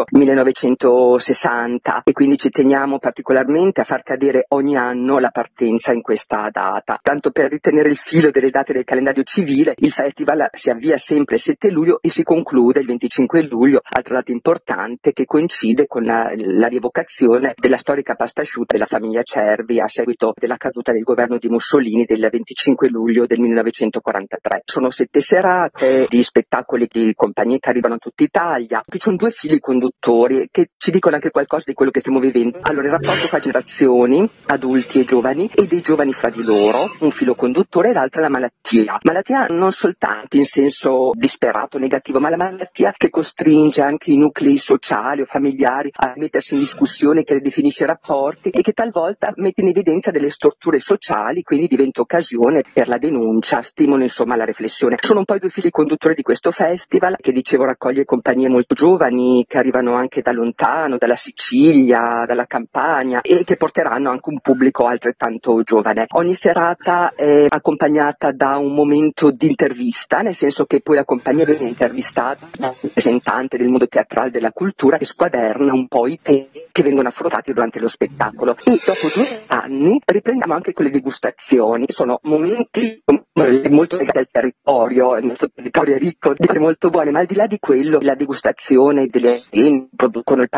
1960, e quindi ci teniamo particolarmente a far cadere ogni anno la partenza in questa data. Tanto per ritenere il filo delle date del calendario civile, il festival si avvia sempre il 7 luglio e si conclude il 25 luglio, altra data importante che coincide con la rievocazione della storica pasta asciutta della famiglia Cervi a seguito della caduta del governo di Mussolini del 25 luglio del 1943. Sono 7 serate di spettacoli di compagnie che arrivano da tutta Italia. Qui ci sono 2 fili conduttori che ci dicono anche qualcosa di quello che stiamo vivendo. Allora, il rapporto fra generazioni, adulti e giovani, e dei giovani fra di loro, un filo conduttore, e l'altro è la malattia. Malattia non soltanto in senso disperato, negativo, ma la malattia che costringe anche i nuclei sociali o familiari a mettersi in discussione, che ridefinisce i rapporti e che talvolta mette in evidenza delle storture sociali, quindi diventa occasione per la denuncia, stimola insomma la riflessione. Sono un po' i 2 fili conduttori di questo festival che, dicevo, raccoglie compagnie molto giovani che arrivano anche da lontano, dalla Sicilia, dalla Campania, e che porteranno anche un pubblico altrettanto giovane. Ogni serata è accompagnata da un momento di intervista, nel senso che poi la compagnia viene intervistata da un rappresentante del mondo teatrale della cultura che squaderna un po' i temi che vengono affrontati durante lo spettacolo. E dopo 2 anni riprendiamo anche con le degustazioni. Sono momenti molto legati al territorio, il nostro territorio è ricco di cose molto buone, ma al di là di quello, la degustazione delle aziende che producono il pane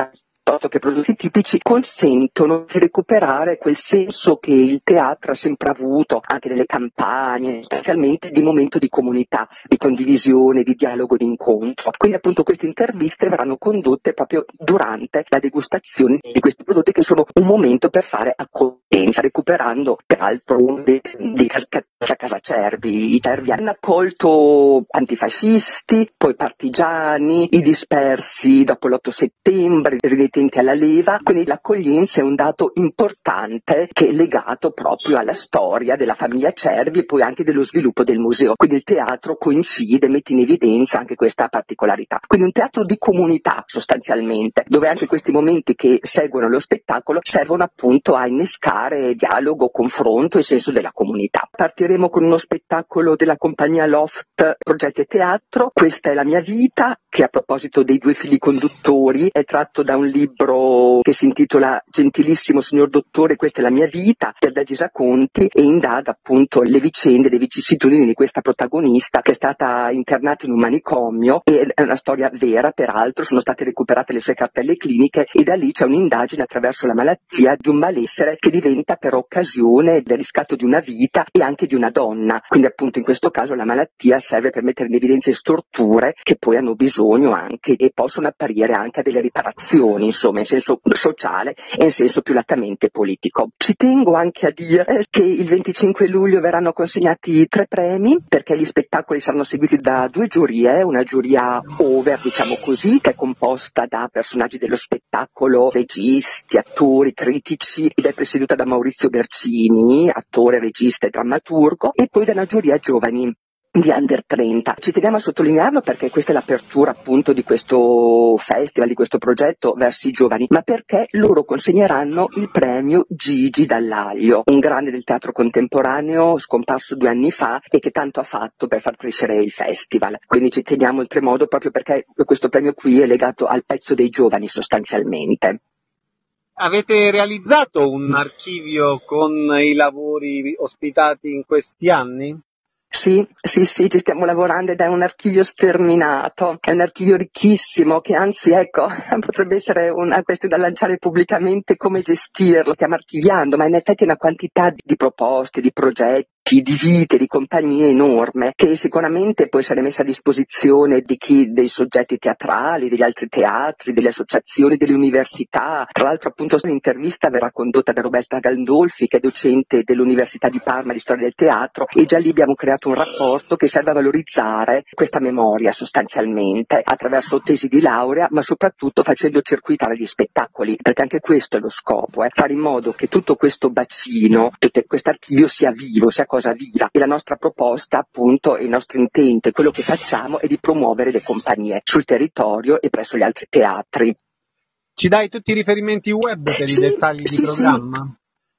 piuttosto che prodotti tipici, consentono di recuperare quel senso che il teatro ha sempre avuto, anche nelle campagne, essenzialmente di momento di comunità, di condivisione, di dialogo, di incontro. Quindi appunto queste interviste verranno condotte proprio durante la degustazione di questi prodotti, che sono un momento per fare accoglienza, recuperando peraltro uno di Casa Cervi. I Cervi hanno accolto antifascisti, poi partigiani, i dispersi dopo l'8 settembre, i ridetenti alla leva, quindi l'accoglienza è un dato importante che è legato proprio alla storia della famiglia Cervi e poi anche dello sviluppo del museo. Quindi il teatro coincide, mette in evidenza anche questa particolarità. Quindi un teatro di comunità sostanzialmente, dove anche questi momenti che seguono lo spettacolo servono appunto a innescare dialogo, confronto e senso della comunità. Partiremo con uno spettacolo della compagnia Loft Progetti e Teatro, Questa è la mia vita, che a proposito dei due fili conduttori è tratto da un libro che si intitola Gentilissimo signor dottore, questa è la mia vita, per da Gisaconti, e indaga appunto le vicende, le vicissitudini di questa protagonista che è stata internata in un manicomio, e è una storia vera peraltro, sono state recuperate le sue cartelle cliniche e da lì c'è un'indagine attraverso la malattia di un malessere che diventa per occasione del riscatto di una vita e anche di una donna. Quindi appunto in questo caso la malattia serve per mettere in evidenza storture che poi hanno bisogno anche e possono apparire anche a delle riparazioni, insomma in senso sociale e in senso più lattamente politico. Ci tengo anche a dire che il 25 luglio verranno consegnati 3 premi, perché gli spettacoli saranno seguiti da 2 giurie, una giuria over diciamo così, che è composta da personaggi dello spettacolo, registi, attori, critici, ed è presieduta da Maurizio Bercini, attore, regista e drammaturgo, e poi da una giuria giovani di Under 30. Ci teniamo a sottolinearlo perché questa è l'apertura appunto di questo festival, di questo progetto verso i giovani, ma perché loro consegneranno il premio Gigi Dallaglio, un grande del teatro contemporaneo scomparso 2 anni fa e che tanto ha fatto per far crescere il festival. Quindi ci teniamo oltremodo proprio perché questo premio qui è legato al pezzo dei giovani sostanzialmente. Avete realizzato un archivio con i lavori ospitati in questi anni? Sì, ci stiamo lavorando ed è un archivio sterminato, è un archivio ricchissimo che anzi ecco potrebbe essere una questione da lanciare pubblicamente come gestirlo, stiamo archiviando, ma in effetti è una quantità di proposte, di progetti, di vite, di compagnie enorme che sicuramente può essere messa a disposizione dei soggetti teatrali, degli altri teatri, delle associazioni, delle università. Tra l'altro appunto l'intervista verrà condotta da Roberta Gandolfi, che è docente dell'Università di Parma di Storia del Teatro, e già lì abbiamo creato un rapporto che serve a valorizzare questa memoria sostanzialmente attraverso tesi di laurea, ma soprattutto facendo circuitare gli spettacoli, perché anche questo è lo scopo, fare in modo che tutto questo bacino, tutto questo archivio sia vivo, sia cosa viva, e la nostra proposta appunto, il nostro intento e quello che facciamo è di promuovere le compagnie sul territorio e presso gli altri teatri. Ci dai tutti i riferimenti web per i dettagli di programma?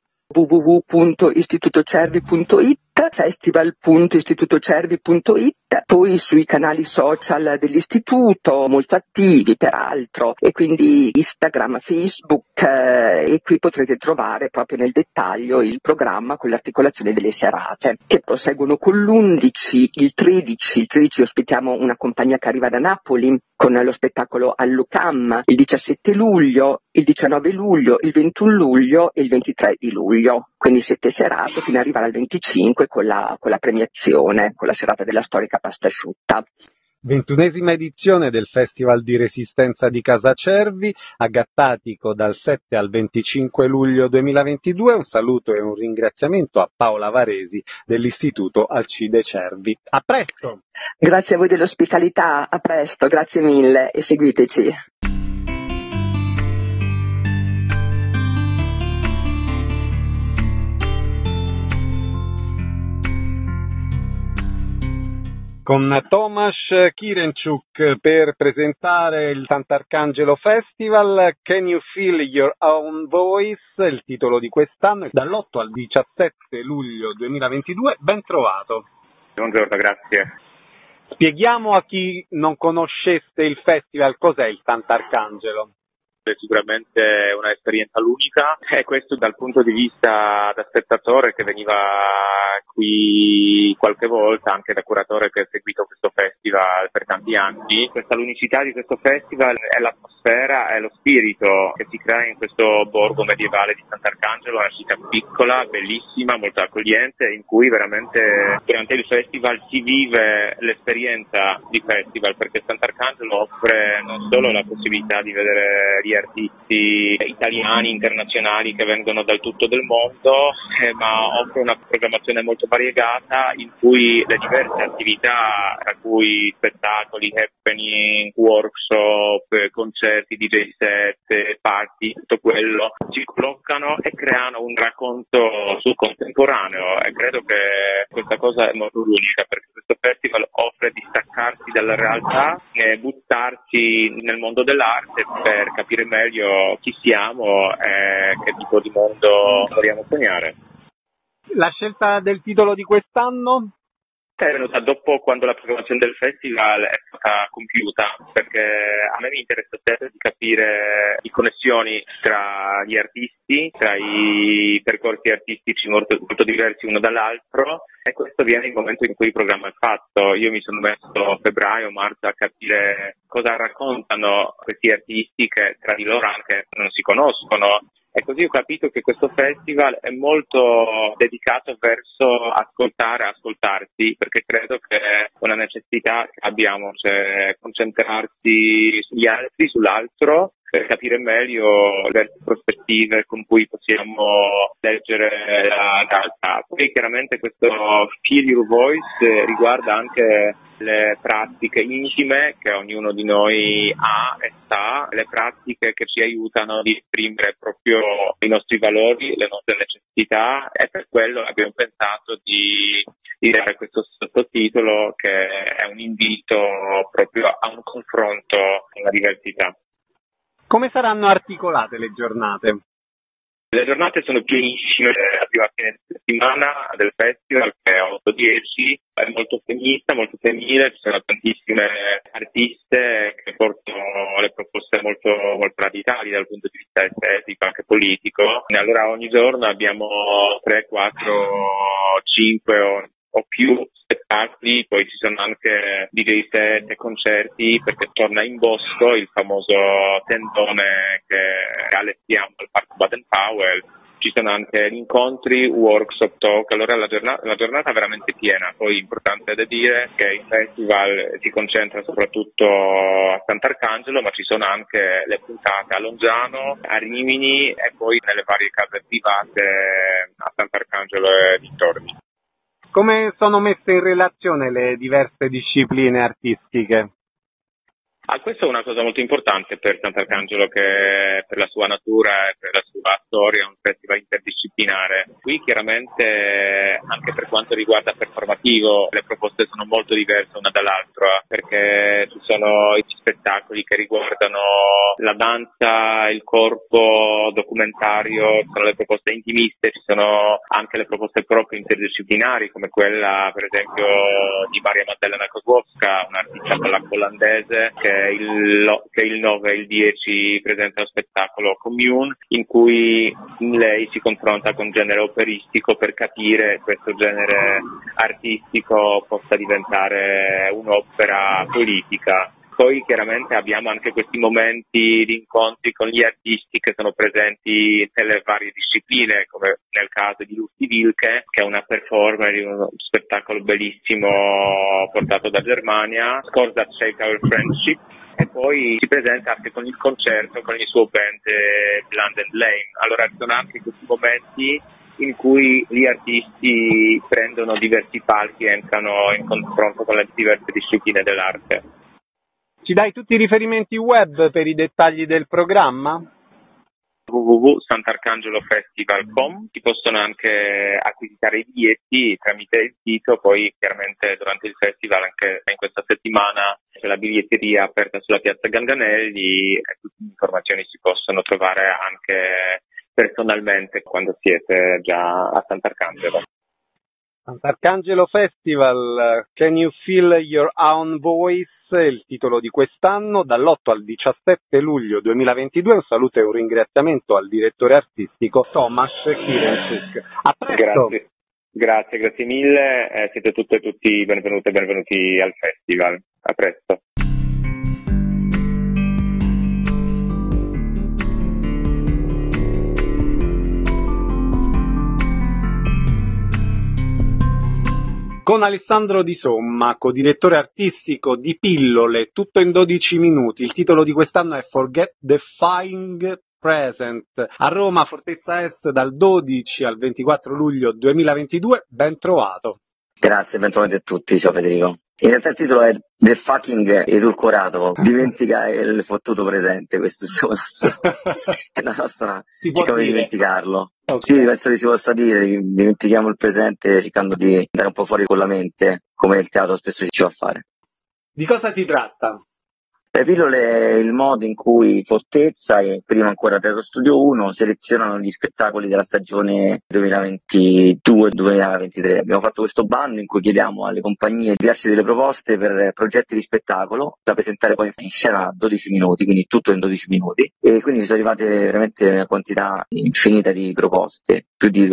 www.istitutocervi.it, festival.istitutocervi.it, poi sui canali social dell'istituto, molto attivi peraltro, e quindi Instagram, Facebook, e qui potrete trovare proprio nel dettaglio il programma con l'articolazione delle serate, che proseguono con l'11, il 13 ospitiamo una compagnia che arriva da Napoli con lo spettacolo Allucam, il 17 luglio, il 19 luglio, il 21 luglio e il 23 di luglio. Quindi 7 serate fino ad arrivare al 25 con la premiazione, con la serata della storica pasta asciutta. 21esima edizione del Festival di Resistenza di Casa Cervi, a Gattatico dal 7 al 25 luglio 2022. Un saluto e un ringraziamento a Paola Varesi dell'Istituto Alcide Cervi. A presto! Grazie a voi dell'ospitalità, a presto, grazie mille e seguiteci. Con Tomasz Kirenchuk per presentare il Sant'Arcangelo Festival, Can You Feel Your Own Voice, il titolo di quest'anno, dall'8 al 17 luglio 2022. Ben trovato. Buongiorno, grazie. Spieghiamo a chi non conoscesse il festival cos'è il Sant'Arcangelo. È sicuramente un'esperienza unica e questo dal punto di vista da spettatore che veniva qui qualche volta, anche da curatore che ha seguito questo festival per tanti anni. Questa l'unicità di questo festival è l'atmosfera, è lo spirito che si crea in questo borgo medievale di Sant'Arcangelo, una città piccola, bellissima, molto accogliente, in cui veramente durante il festival si vive l'esperienza di festival, perché Sant'Arcangelo offre non solo la possibilità di vedere gli artisti italiani, internazionali che vengono dal tutto del mondo, ma offre una programmazione molto variegata in cui le diverse attività, tra cui spettacoli, happening, workshop, concerti, DJ set, party, tutto quello, si collocano e creano un racconto sul contemporaneo, e credo che questa cosa è molto unica, perché questo festival offre di staccarsi dalla realtà e buttarsi nel mondo dell'arte per capire meglio chi siamo e che tipo di mondo vogliamo sognare. La scelta del titolo di quest'anno? È venuta dopo, quando la programmazione del festival è stata compiuta, perché a me mi interessa sempre di capire le connessioni tra gli artisti, tra i percorsi artistici molto diversi uno dall'altro, e questo viene nel momento in cui il programma è fatto. Io mi sono messo a febbraio, marzo a capire cosa raccontano questi artisti che tra di loro anche non si conoscono. E così ho capito che questo festival è molto dedicato verso ascoltarsi, perché credo che è una necessità che abbiamo, cioè concentrarsi sugli altri, sull'altro, per capire meglio le prospettive con cui possiamo leggere la realtà. Poi chiaramente questo Feel Your Voice riguarda anche le pratiche intime che ognuno di noi ha e sa, le pratiche che ci aiutano ad esprimere proprio i nostri valori, le nostre necessità, e per quello abbiamo pensato di dare questo sottotitolo, che è un invito proprio a un confronto con la diversità. Come saranno articolate le giornate? Le giornate sono pienissime, la prima fine settimana del festival, che è 8-10, è molto femminista, molto femminile, ci sono tantissime artiste che portano le proposte molto, molto radicali dal punto di vista estetico, anche politico. E allora ogni giorno abbiamo 3, 4, 5 o più spettacoli, poi ci sono anche DJ set e concerti, perché torna in Bosco il famoso tendone che allestiamo al Parco Baden-Powell. Ci sono anche incontri, workshop, talk, allora la giornata è veramente piena. Poi importante da dire che il festival si concentra soprattutto a Sant'Arcangelo, ma ci sono anche le puntate a Longiano, a Rimini e poi nelle varie case private a Sant'Arcangelo e dintorni. Come sono messe in relazione le diverse discipline artistiche? Questa è una cosa molto importante per Sant'Arcangelo, che per la sua natura e per la sua storia è un festival interdisciplinare. Qui chiaramente, anche per quanto riguarda performativo, le proposte sono molto diverse una dall'altra, perché ci sono gli spettacoli che riguardano la danza, il corpo, documentario, ci sono le proposte intimiste, ci sono anche le proposte proprio interdisciplinari, come quella per esempio di Maria Maddalena Kozłowska, un'artista polacco-olandese che il 9 e il 10 presenta lo spettacolo Commune, in cui lei si confronta con genere operistico per capire questo genere artistico possa diventare un'opera politica. Poi chiaramente abbiamo anche questi momenti di incontri con gli artisti che sono presenti nelle varie discipline, come nel caso di Lucy Wilke, che è una performer di uno spettacolo bellissimo portato da Germania, Scores That Shake Our Friendship, e poi si presenta anche con il concerto con il suo band Bland and Lane. Allora ci sono anche questi momenti in cui gli artisti prendono diversi palchi e entrano in confronto con le diverse discipline dell'arte. Ci dai tutti i riferimenti web per i dettagli del programma? www.santarcangelofestival.com. Si possono anche acquistare i biglietti tramite il sito, poi chiaramente durante il festival, anche in questa settimana, c'è la biglietteria aperta sulla piazza Ganganelli e tutte le informazioni si possono trovare anche personalmente quando siete già a Sant'Arcangelo. Sant'Arcangelo Festival, Can You Feel Your Own Voice, il titolo di quest'anno, dall'8 al 17 luglio 2022. Un saluto e un ringraziamento al direttore artistico Tomasz Kirenczuk. A presto! Grazie mille, siete tutte e tutti benvenute e benvenuti al festival. A presto. Con Alessandro Di Somma, co-direttore artistico di Pillole, tutto in 12 minuti. Il titolo di quest'anno è Forget the Flying Present. A Roma, Fortezza Est, dal 12 al 24 luglio 2022. Ben trovato. Grazie, ben trovati a tutti. Ciao Federico. In realtà il titolo è The Fucking Edulcorato, dimentica il fottuto presente, questo è la nostra, cerchiamo di dimenticarlo. Okay. Sì, penso che si possa dire, dimentichiamo il presente cercando di andare un po' fuori con la mente, come il teatro spesso ci va a fare. Di cosa si tratta? Le pillole è il modo in cui Fortezza e prima ancora Teatro Studio 1 selezionano gli spettacoli della stagione 2022-2023. Abbiamo fatto questo bando in cui chiediamo alle compagnie di darci delle proposte per progetti di spettacolo da presentare poi in scena a 12 minuti, quindi tutto in 12 minuti. E quindi sono arrivate veramente una quantità infinita di proposte, più di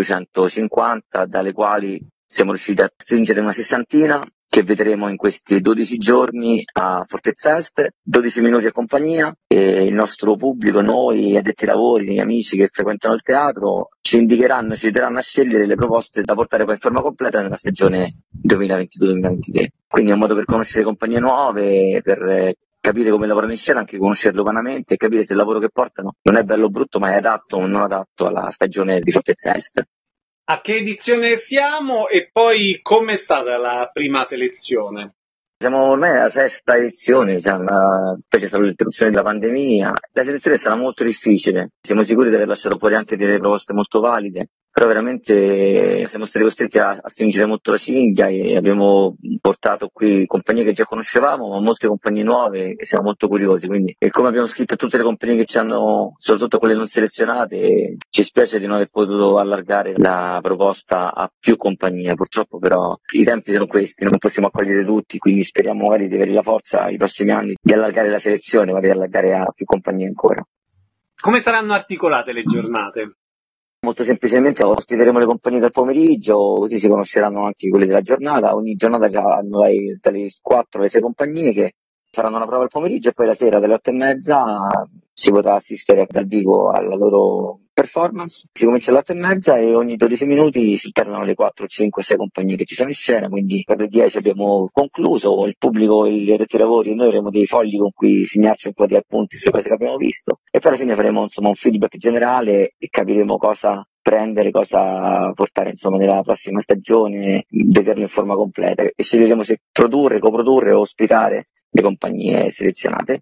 250, dalle quali siamo riusciti a stringere una sessantina che vedremo in questi 12 giorni a Fortezza Est, 12 minuti a compagnia, e il nostro pubblico, noi addetti ai lavori, gli amici che frequentano il teatro, ci indicheranno, ci daranno a scegliere le proposte da portare poi in forma completa nella stagione 2022-2023. Quindi è un modo per conoscere compagnie nuove, per capire come lavorano in scena, anche conoscerlo umanamente e capire se il lavoro che portano non è bello o brutto, ma è adatto o non adatto alla stagione di Fortezza Est. A che edizione siamo e poi com'è stata la prima selezione? Siamo ormai alla sesta edizione, poi c'è stata l'interruzione della pandemia. La selezione è stata molto difficile, siamo sicuri di aver lasciato fuori anche delle proposte molto valide, però veramente siamo stati costretti a stringere molto la cinghia e abbiamo portato qui compagnie che già conoscevamo, ma molte compagnie nuove e siamo molto curiosi. Quindi, e come abbiamo scritto a tutte le compagnie che ci hanno, soprattutto quelle non selezionate, ci spiace di non aver potuto allargare la proposta a più compagnie. Purtroppo però i tempi sono questi, non possiamo accogliere tutti, quindi speriamo magari di avere la forza i prossimi anni di allargare la selezione, magari allargare a più compagnie ancora. Come saranno articolate le giornate? Molto semplicemente ospiteremo le compagnie del pomeriggio, così si conosceranno anche quelli della giornata. Ogni giornata hanno dalle 4 alle 6 compagnie che faranno una prova al pomeriggio e poi la sera dalle 8:30 si potrà assistere dal vivo alla loro performance. Si comincia alle 8:30 e ogni 12 minuti si alternano le 4, 5, 6 compagnie che ci sono in scena, quindi per le 10 abbiamo concluso, il pubblico, gli addetti ai lavori e noi avremo dei fogli con cui segnarci un po' di appunti sulle cose che abbiamo visto e poi alla fine faremo insomma un feedback generale e capiremo cosa prendere, cosa portare insomma nella prossima stagione, vederlo in forma completa e sceglieremo se produrre, coprodurre o ospitare le compagnie selezionate.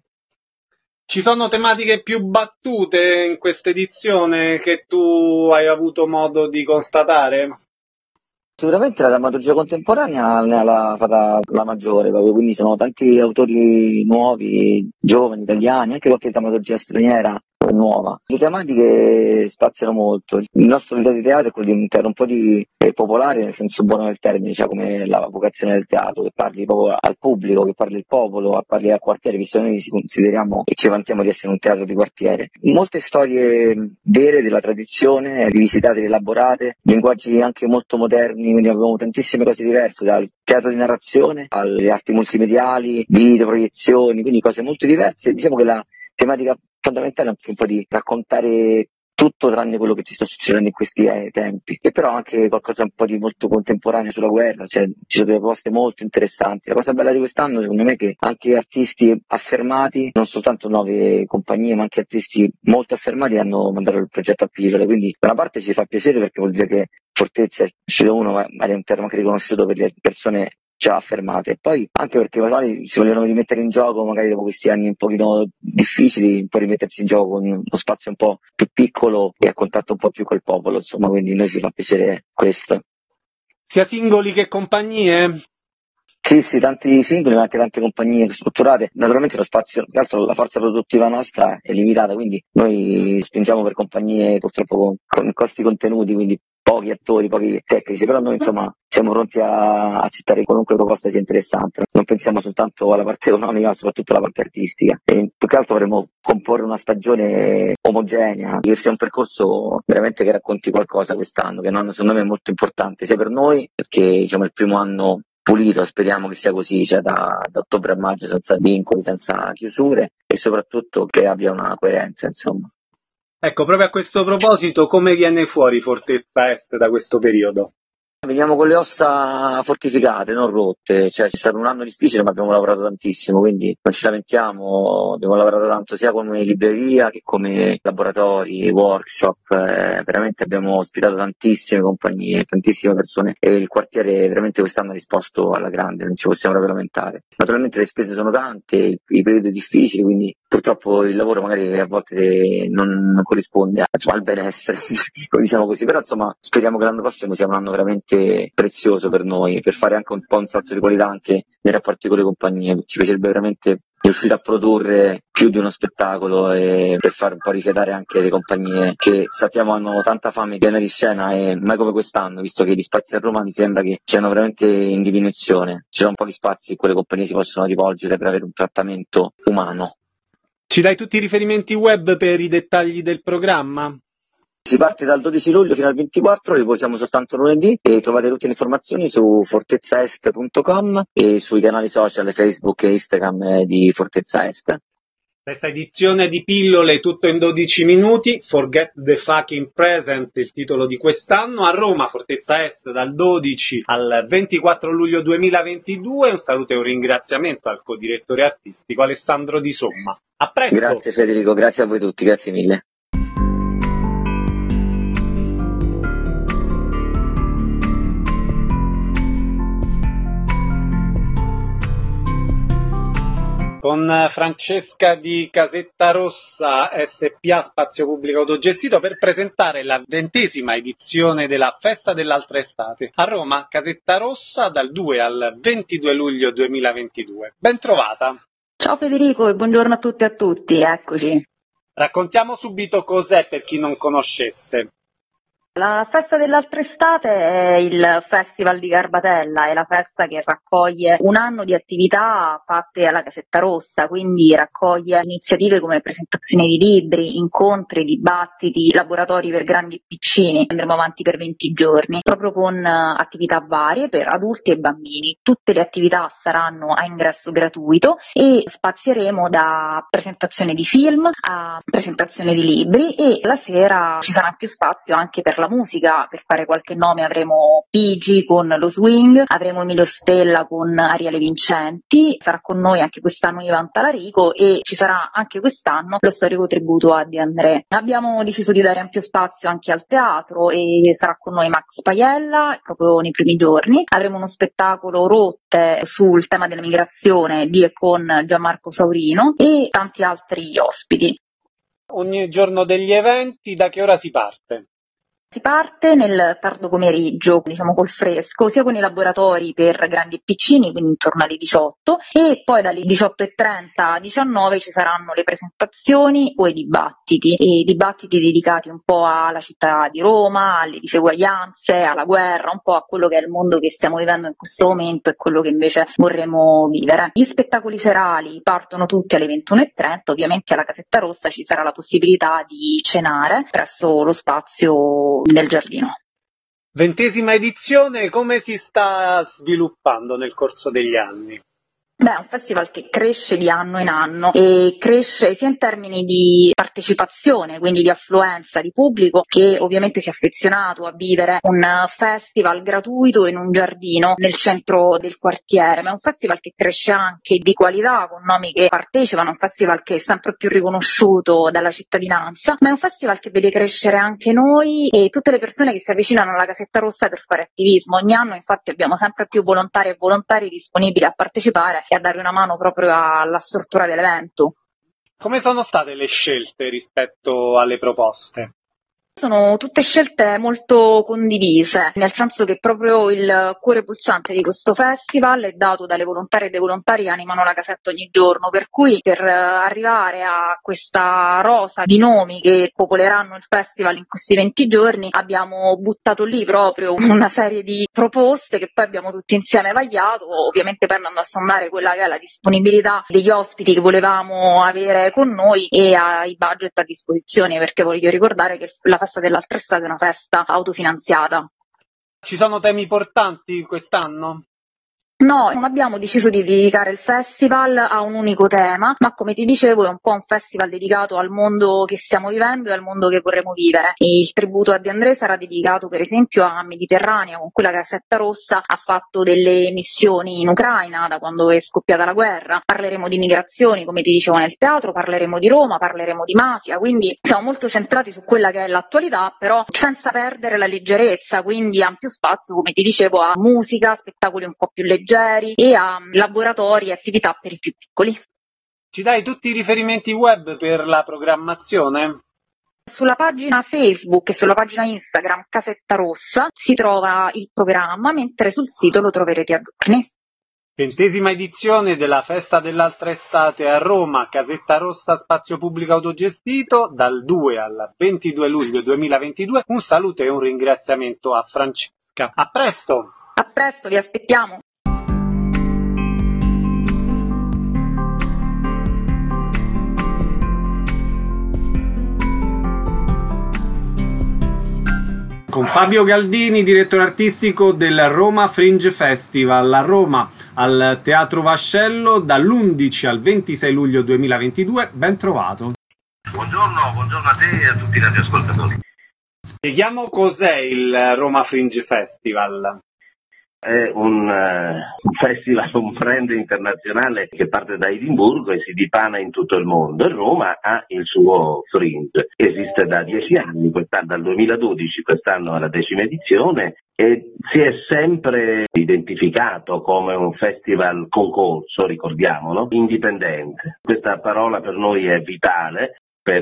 Ci sono tematiche più battute in questa edizione che tu hai avuto modo di constatare? Sicuramente la drammaturgia contemporanea ne ha fatta la maggiore, proprio, quindi sono tanti autori nuovi, giovani, italiani, anche qualche drammaturgia straniera nuova. Le tematiche spaziano molto. Il nostro idea di teatro è quello di un teatro un po' di popolare nel senso buono del termine, cioè come la vocazione del teatro, che parli proprio al pubblico, che parli al popolo, parli al quartiere, visto che noi ci consideriamo e ci vantiamo di essere un teatro di quartiere. Molte storie vere della tradizione, rivisitate, rielaborate, linguaggi anche molto moderni, quindi abbiamo tantissime cose diverse, dal teatro di narrazione alle arti multimediali, video, proiezioni, quindi cose molto diverse. Diciamo che la tematica fondamentale è anche un po' di raccontare tutto tranne quello che ci sta succedendo in questi tempi, e però anche qualcosa un po' di molto contemporaneo sulla guerra, cioè ci sono delle proposte molto interessanti. La cosa bella di quest'anno secondo me è che anche artisti affermati, non soltanto nuove compagnie ma anche artisti molto affermati hanno mandato il progetto a pillole, quindi da una parte ci fa piacere perché vuol dire che Fortezza è Studio 1 ma è un termine anche riconosciuto per le persone già affermate, e poi anche perché magari si vogliono rimettere in gioco, magari dopo questi anni un pochino difficili, un po' rimettersi in gioco con uno spazio un po' più piccolo e a contatto un po' più col popolo, insomma, quindi a noi ci fa piacere questo. Sia singoli che compagnie? Sì, tanti singoli ma anche tante compagnie strutturate. Naturalmente lo spazio, tra l'altro la forza produttiva nostra è limitata, quindi noi spingiamo per compagnie purtroppo con costi contenuti, quindi pochi attori, pochi tecnici, però noi insomma siamo pronti a accettare qualunque proposta sia interessante. Non pensiamo soltanto alla parte economica, ma soprattutto alla parte artistica. E più che altro vorremmo comporre una stagione omogenea, che sia un percorso veramente che racconti qualcosa quest'anno, che secondo me è molto importante, sia per noi, perché diciamo è il primo anno pulito, speriamo che sia così, cioè da ottobre a maggio senza vincoli, senza chiusure, e soprattutto che abbia una coerenza, insomma. Ecco, proprio a questo proposito, come viene fuori Fortezza Est da questo periodo? Veniamo con le ossa fortificate, non rotte, cioè c'è stato un anno difficile ma abbiamo lavorato tantissimo, quindi non ci lamentiamo, abbiamo lavorato tanto sia come libreria che come laboratori, workshop, veramente abbiamo ospitato tantissime compagnie, tantissime persone e il quartiere veramente quest'anno ha risposto alla grande, non ci possiamo proprio lamentare. Naturalmente le spese sono tante, i periodi difficili, quindi purtroppo il lavoro magari a volte non corrisponde al benessere, diciamo così, però insomma speriamo che l'anno prossimo sia un anno veramente prezioso per noi, per fare anche un po' un salto di qualità anche nei rapporti con le compagnie. Ci piacerebbe veramente riuscire a produrre più di uno spettacolo e per far un po' rifiatare anche le compagnie che sappiamo hanno tanta fame piena di scena e mai come quest'anno, visto che gli spazi a Roma mi sembra che siano veramente in diminuzione. Ci sono pochi spazi in cui le compagnie si possono rivolgere per avere un trattamento umano. Ci dai tutti i riferimenti web per i dettagli del programma? Si parte dal 12 luglio fino al 24, riposiamo soltanto lunedì e trovate tutte le informazioni su fortezzaest.com e sui canali social Facebook e Instagram di Fortezza Est. Questa edizione di Pillole tutto in 12 minuti, Forget the Fucking Present, il titolo di quest'anno, a Roma, Fortezza Est dal 12 al 24 luglio 2022. Un saluto e un ringraziamento al codirettore artistico Alessandro Di Somma. A presto! Grazie Federico, grazie a voi tutti, grazie mille. Con Francesca di Casetta Rossa SPA Spazio Pubblico Autogestito per presentare la 20ª edizione della Festa dell'Altra Estate a Roma, Casetta Rossa dal 2 al 22 luglio 2022. Ben trovata! Ciao Federico e buongiorno a tutti e a tutti, eccoci. Raccontiamo subito cos'è per chi non conoscesse. La Festa dell'Altra Estate è il Festival di Garbatella, è la festa che raccoglie un anno di attività fatte alla Casetta Rossa, quindi raccoglie iniziative come presentazione di libri, incontri, dibattiti, laboratori per grandi e piccini. Andremo avanti per 20 giorni, proprio con attività varie per adulti e bambini. Tutte le attività saranno a ingresso gratuito e spazieremo da presentazione di film a presentazione di libri e la sera ci sarà più spazio anche per la musica. Per fare qualche nome avremo Pigi con lo swing, avremo Emilio Stella con Ariele Vincenti, sarà con noi anche quest'anno Ivan Talarico e ci sarà anche quest'anno lo storico tributo a De André. Abbiamo deciso di dare ampio spazio anche al teatro e sarà con noi Max Paiella proprio nei primi giorni. Avremo uno spettacolo Rotte sul tema della migrazione di e con Gianmarco Saurino e tanti altri ospiti. Ogni giorno degli eventi, da che ora si parte? Si parte nel tardo pomeriggio, diciamo col fresco, sia con i laboratori per grandi e piccini, quindi intorno alle 18, e poi dalle 18:30 a 19 ci saranno le presentazioni o i dibattiti dedicati un po' alla città di Roma, alle diseguaglianze, alla guerra, un po' a quello che è il mondo che stiamo vivendo in questo momento e quello che invece vorremmo vivere. Gli spettacoli serali partono tutti alle 21:30, ovviamente alla Casetta Rossa ci sarà la possibilità di cenare presso lo spazio del giardino. 20ª edizione, come si sta sviluppando nel corso degli anni? Beh, è un festival che cresce di anno in anno e cresce sia in termini di partecipazione, quindi di affluenza di pubblico, che ovviamente si è affezionato a vivere un festival gratuito in un giardino nel centro del quartiere, ma è un festival che cresce anche di qualità, con nomi che partecipano, un festival che è sempre più riconosciuto dalla cittadinanza, ma è un festival che vede crescere anche noi e tutte le persone che si avvicinano alla Casetta Rossa per fare attivismo. Ogni anno infatti abbiamo sempre più volontari e volontari disponibili a partecipare e a dare una mano proprio alla struttura dell'evento. Come sono state le scelte rispetto alle proposte? Sono tutte scelte molto condivise, nel senso che proprio il cuore pulsante di questo festival è dato dalle volontarie e dai volontari che animano la casetta ogni giorno, per cui per arrivare a questa rosa di nomi che popoleranno il festival in questi 20 giorni abbiamo buttato lì proprio una serie di proposte che poi abbiamo tutti insieme vagliato, ovviamente poi andando a sondare quella che è la disponibilità degli ospiti che volevamo avere con noi e ai budget a disposizione, perché voglio ricordare che la festa dell'altra estate è una festa autofinanziata. Ci sono temi portanti quest'anno? No, non abbiamo deciso di dedicare il festival a un unico tema, ma come ti dicevo è un po' un festival dedicato al mondo che stiamo vivendo e al mondo che vorremmo vivere. E il tributo a De André sarà dedicato per esempio a Mediterranea, con cui la Casetta Rossa ha fatto delle missioni in Ucraina da quando è scoppiata la guerra. Parleremo di migrazioni, come ti dicevo, nel teatro, parleremo di Roma, parleremo di mafia, quindi siamo molto centrati su quella che è l'attualità, però senza perdere la leggerezza, quindi ampio spazio, come ti dicevo, a musica, spettacoli un po' più leggeri e a laboratori e attività per i più piccoli. Ci dai tutti i riferimenti web per la programmazione? Sulla pagina Facebook e sulla pagina Instagram Casetta Rossa si trova il programma, mentre sul sito lo troverete a giorni. 20ª edizione della Festa dell'Altra Estate a Roma, Casetta Rossa, spazio pubblico autogestito, dal 2 al 22 luglio 2022. Un saluto e un ringraziamento a Francesca. A presto! A presto, vi aspettiamo! Con Fabio Galdini, direttore artistico del Roma Fringe Festival a Roma, al Teatro Vascello, dall'11 al 26 luglio 2022. Ben trovato. Buongiorno a te e a tutti i radioascoltatori. Spieghiamo cos'è il Roma Fringe Festival. È un festival, un brand internazionale che parte da Edimburgo e si dipana in tutto il mondo. Roma ha il suo Fringe, esiste da 10 anni, dal 2012, quest'anno è la 10ª edizione e si è sempre identificato come un festival concorso, ricordiamolo, indipendente. Questa parola per noi è vitale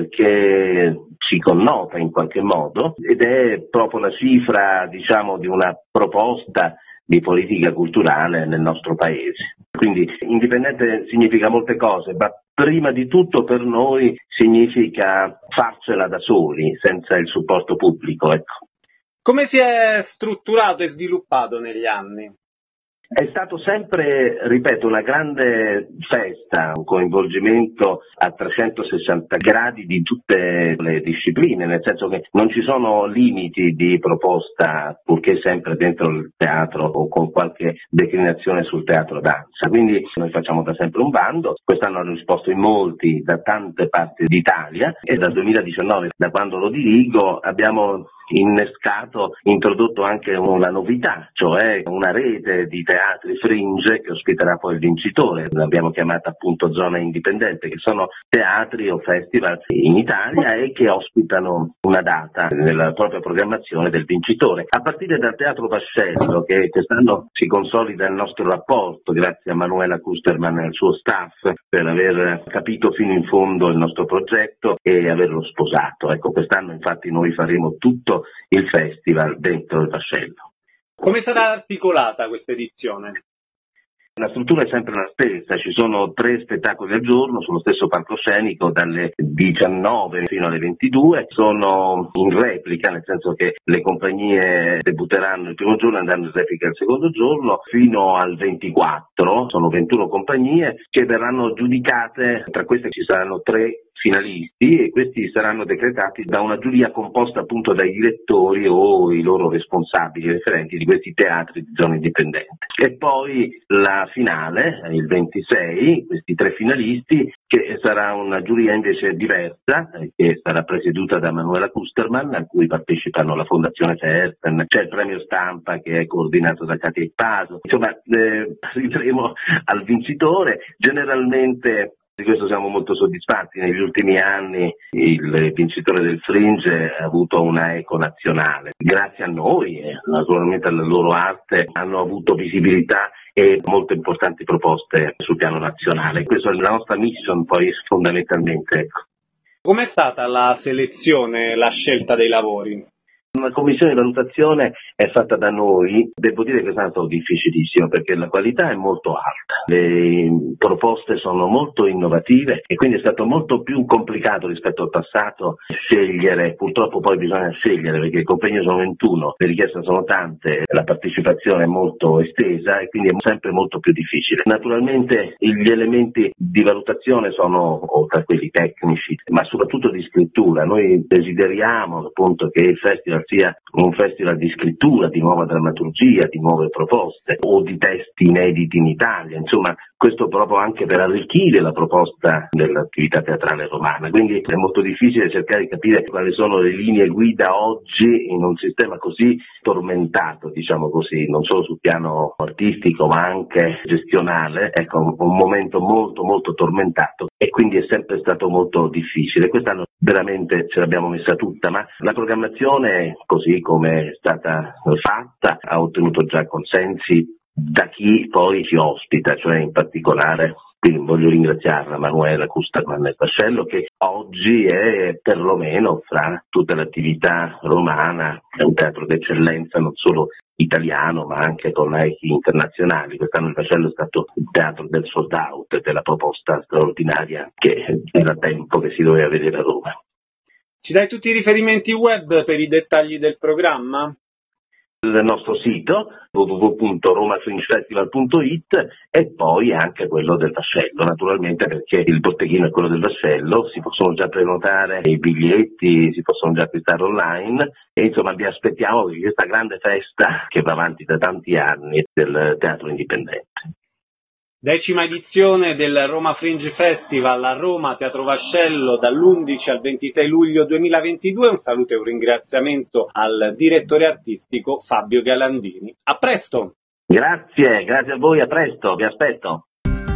perché ci connota in qualche modo ed è proprio la cifra, diciamo, di una proposta di politica culturale nel nostro paese. Quindi indipendente significa molte cose, ma prima di tutto per noi significa farcela da soli, senza il supporto pubblico, ecco. Come si è strutturato e sviluppato negli anni? È stato sempre, ripeto, una grande festa, un coinvolgimento a 360 gradi di tutte le discipline, nel senso che non ci sono limiti di proposta, purché sempre dentro il teatro o con qualche declinazione sul teatro danza. Quindi noi facciamo da sempre un bando, quest'anno hanno risposto in molti da tante parti d'Italia e dal 2019, da quando lo dirigo, abbiamo introdotto anche una novità, cioè una rete di teatri fringe che ospiterà poi il vincitore. L'abbiamo chiamata appunto zona indipendente, che sono teatri o festival in Italia e che ospitano una data nella propria programmazione del vincitore. A partire dal Teatro Vascello, che quest'anno si consolida il nostro rapporto grazie a Manuela Kusterman e al suo staff per aver capito fino in fondo il nostro progetto e averlo sposato. Ecco, quest'anno infatti noi faremo tutto il festival dentro il Vascello. Come sarà articolata questa edizione? La struttura è sempre la stessa, ci sono 3 spettacoli al giorno sullo stesso palcoscenico dalle 19 fino alle 22, sono in replica, nel senso che le compagnie debutteranno il primo giorno e andranno in replica il secondo giorno fino al 24, sono 21 compagnie che verranno giudicate, tra queste ci saranno 3 finalisti e questi saranno decretati da una giuria composta appunto dai direttori o i loro responsabili referenti di questi teatri di zona indipendente. E poi la finale, il 26, questi 3 finalisti, che sarà una giuria invece diversa, che sarà presieduta da Manuela Kusterman, a cui partecipano la Fondazione Ferten, c'è il premio Stampa che è coordinato da Katia Ippaso. Insomma, arriveremo al vincitore. Generalmente di questo siamo molto soddisfatti. Negli ultimi anni il vincitore del Fringe ha avuto una eco nazionale. Grazie a noi e naturalmente alla loro arte hanno avuto visibilità e molte importanti proposte sul piano nazionale. Questa è la nostra mission poi fondamentalmente. Ecco. Com'è stata la selezione, la scelta dei lavori? Una commissione di valutazione è fatta da noi, devo dire che è stato difficilissimo perché la qualità è molto alta, le proposte sono molto innovative e quindi è stato molto più complicato rispetto al passato scegliere, purtroppo poi bisogna scegliere perché i compagni sono 21, le richieste sono tante, la partecipazione è molto estesa e quindi è sempre molto più difficile. Naturalmente gli elementi di valutazione sono oltre a quelli tecnici, ma soprattutto di scrittura. Noi desideriamo appunto che il festival sia un festival di scrittura, di nuova drammaturgia, di nuove proposte o di testi inediti in Italia, insomma questo proprio anche per arricchire la proposta dell'attività teatrale romana, quindi è molto difficile cercare di capire quali sono le linee guida oggi in un sistema così tormentato, diciamo così, non solo sul piano artistico ma anche gestionale, ecco un momento molto molto tormentato e quindi è sempre stato molto difficile. Quest'anno veramente ce l'abbiamo messa tutta, ma la programmazione così come è stata fatta ha ottenuto già consensi da chi poi ci ospita, cioè in particolare quindi voglio ringraziare Manuela Custerman e Vascello che oggi è perlomeno fra tutta l'attività romana, è un teatro d'eccellenza non solo italiano ma anche con echi internazionali. Quest'anno il Vascello è stato il teatro del sold out, della proposta straordinaria che era tempo che si doveva vedere a Roma. Ci dai tutti i riferimenti web per i dettagli del programma? Il nostro sito www.romafringefestival.it e poi anche quello del Vascello, naturalmente perché il botteghino è quello del Vascello, si possono già prenotare i biglietti, si possono già acquistare online e insomma vi aspettiamo per questa grande festa che va avanti da tanti anni del teatro indipendente. 10ª edizione del Roma Fringe Festival a Roma, Teatro Vascello, dall'11 al 26 luglio 2022. Un saluto e un ringraziamento al direttore artistico Fabio Galandini. A presto! Grazie a voi, a presto, vi aspetto.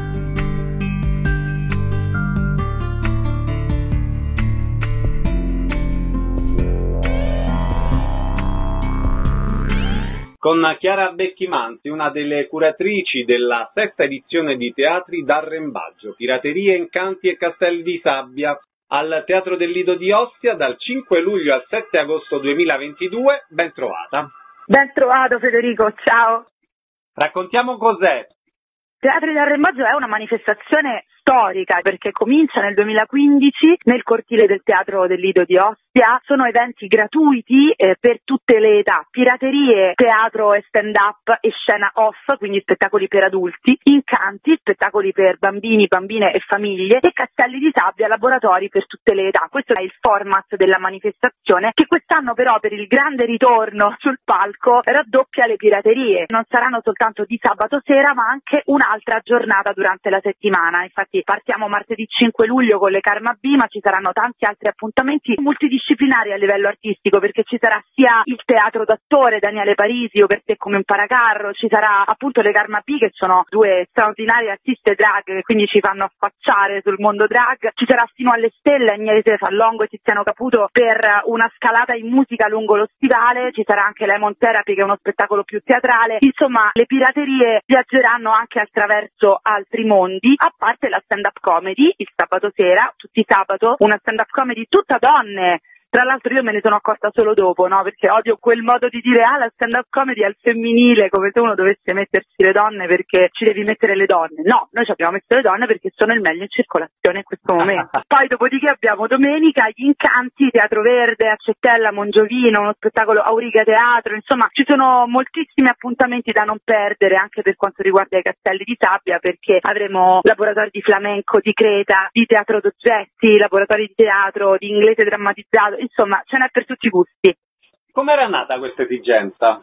Con Chiara Becchimanzi, una delle curatrici della 6ª edizione di Teatri d'Arrembaggio, Piraterie, Incanti e Castelli di Sabbia, al Teatro del Lido di Ostia dal 5 luglio al 7 agosto 2022. Ben trovata. Ben trovato Federico, ciao. Raccontiamo cos'è. Teatri d'Arrembaggio è una manifestazione storica perché comincia nel 2015 nel cortile del Teatro del Lido di Ostia. Sono eventi gratuiti per tutte le età, piraterie, teatro e stand-up e scena off, quindi spettacoli per adulti, incanti, spettacoli per bambini, bambine e famiglie e castelli di sabbia, laboratori per tutte le età. Questo è il format della manifestazione che quest'anno però per il grande ritorno sul palco raddoppia le piraterie. Non saranno soltanto di sabato sera ma anche un'altra giornata durante la settimana. Infatti partiamo martedì 5 luglio con le Karma B, ma ci saranno tanti altri appuntamenti multidisciplinari a livello artistico perché ci sarà sia il teatro d'attore Daniele Parisi o Per te come un paracarro, ci sarà appunto le Karma B che sono due straordinarie artiste drag che quindi ci fanno affacciare sul mondo drag, ci sarà Sino alle Stelle, Agnese Fallongo e Tiziano Caputo per una scalata in musica lungo lo stivale, ci sarà anche Lemon Therapy che è uno spettacolo più teatrale. Insomma le piraterie viaggeranno anche attraverso altri mondi, a parte la stand-up comedy il sabato sera, tutti sabato, una stand-up comedy tutta donne. Tra l'altro io me ne sono accorta solo dopo, no? Perché odio quel modo di dire la stand-up comedy è al femminile, come se uno dovesse mettersi le donne perché ci devi mettere le donne. No, noi ci abbiamo messo le donne perché sono il meglio in circolazione in questo momento. Poi dopodiché abbiamo domenica gli Incanti, Teatro Verde, a Cettella, Mongiovino, uno spettacolo Auriga Teatro, insomma ci sono moltissimi appuntamenti da non perdere anche per quanto riguarda i castelli di sabbia perché avremo laboratori di flamenco, di Creta, di teatro d'oggetti, laboratori di teatro, di inglese drammatizzato. Insomma, ce n'è per tutti i gusti. Com'era nata questa esigenza?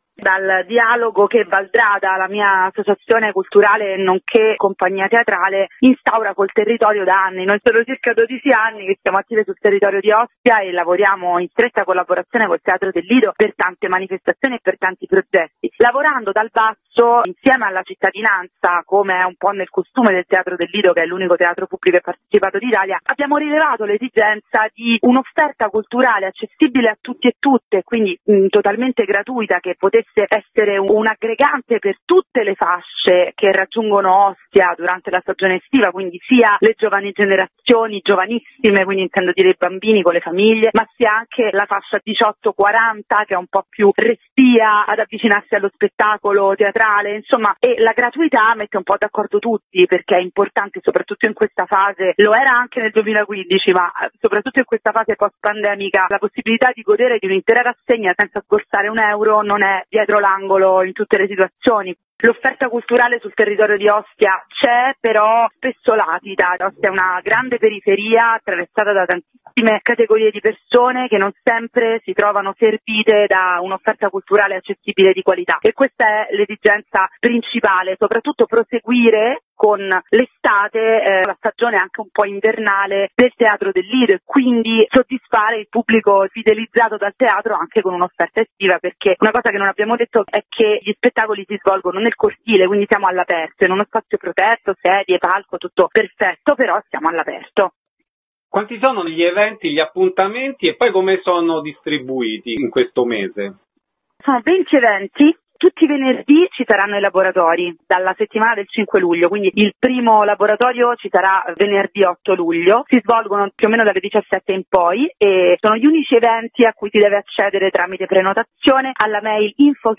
Dal dialogo che Valdrada, la mia associazione culturale nonché compagnia teatrale, instaura col territorio da anni. Noi sono circa 12 anni che siamo attive sul territorio di Ostia e lavoriamo in stretta collaborazione col Teatro del Lido per tante manifestazioni e per tanti progetti. Lavorando dal basso insieme alla cittadinanza, come è un po' nel costume del Teatro del Lido, che è l'unico teatro pubblico e partecipato d'Italia, abbiamo rilevato l'esigenza di un'offerta culturale accessibile a tutti e tutte, quindi totalmente gratuita, che potesse potesse essere un aggregante per tutte le fasce che raggiungono Ostia durante la stagione estiva, quindi sia le giovani generazioni, giovanissime, quindi intendo dire i bambini con le famiglie, ma sia anche la fascia 18-40 che è un po' più restia ad avvicinarsi allo spettacolo teatrale, insomma, e la gratuità mette un po' d'accordo tutti, perché è importante soprattutto in questa fase, lo era anche nel 2015, ma soprattutto in questa fase post-pandemica, la possibilità di godere di un'intera rassegna senza sborsare €1 non è dietro l'angolo in tutte le situazioni. L'offerta culturale sul territorio di Ostia c'è, però spesso latita. Ostia è una grande periferia attraversata da tantissime categorie di persone che non sempre si trovano servite da un'offerta culturale accessibile di qualità, e questa è l'esigenza principale, soprattutto proseguire con l'estate, la stagione anche un po' invernale del Teatro del Lido, e quindi soddisfare il pubblico fidelizzato dal teatro anche con un'offerta estiva, perché una cosa che non abbiamo detto è che gli spettacoli si svolgono nel cortile, quindi siamo all'aperto, in uno spazio protetto, sedie, palco, tutto perfetto, però siamo all'aperto. Quanti sono gli eventi, gli appuntamenti e poi come sono distribuiti in questo mese? Sono 20 eventi. Tutti i venerdì ci saranno i laboratori, dalla settimana del 5 luglio, quindi il primo laboratorio ci sarà venerdì 8 luglio, si svolgono più o meno dalle 17 in poi e sono gli unici eventi a cui si deve accedere tramite prenotazione alla mail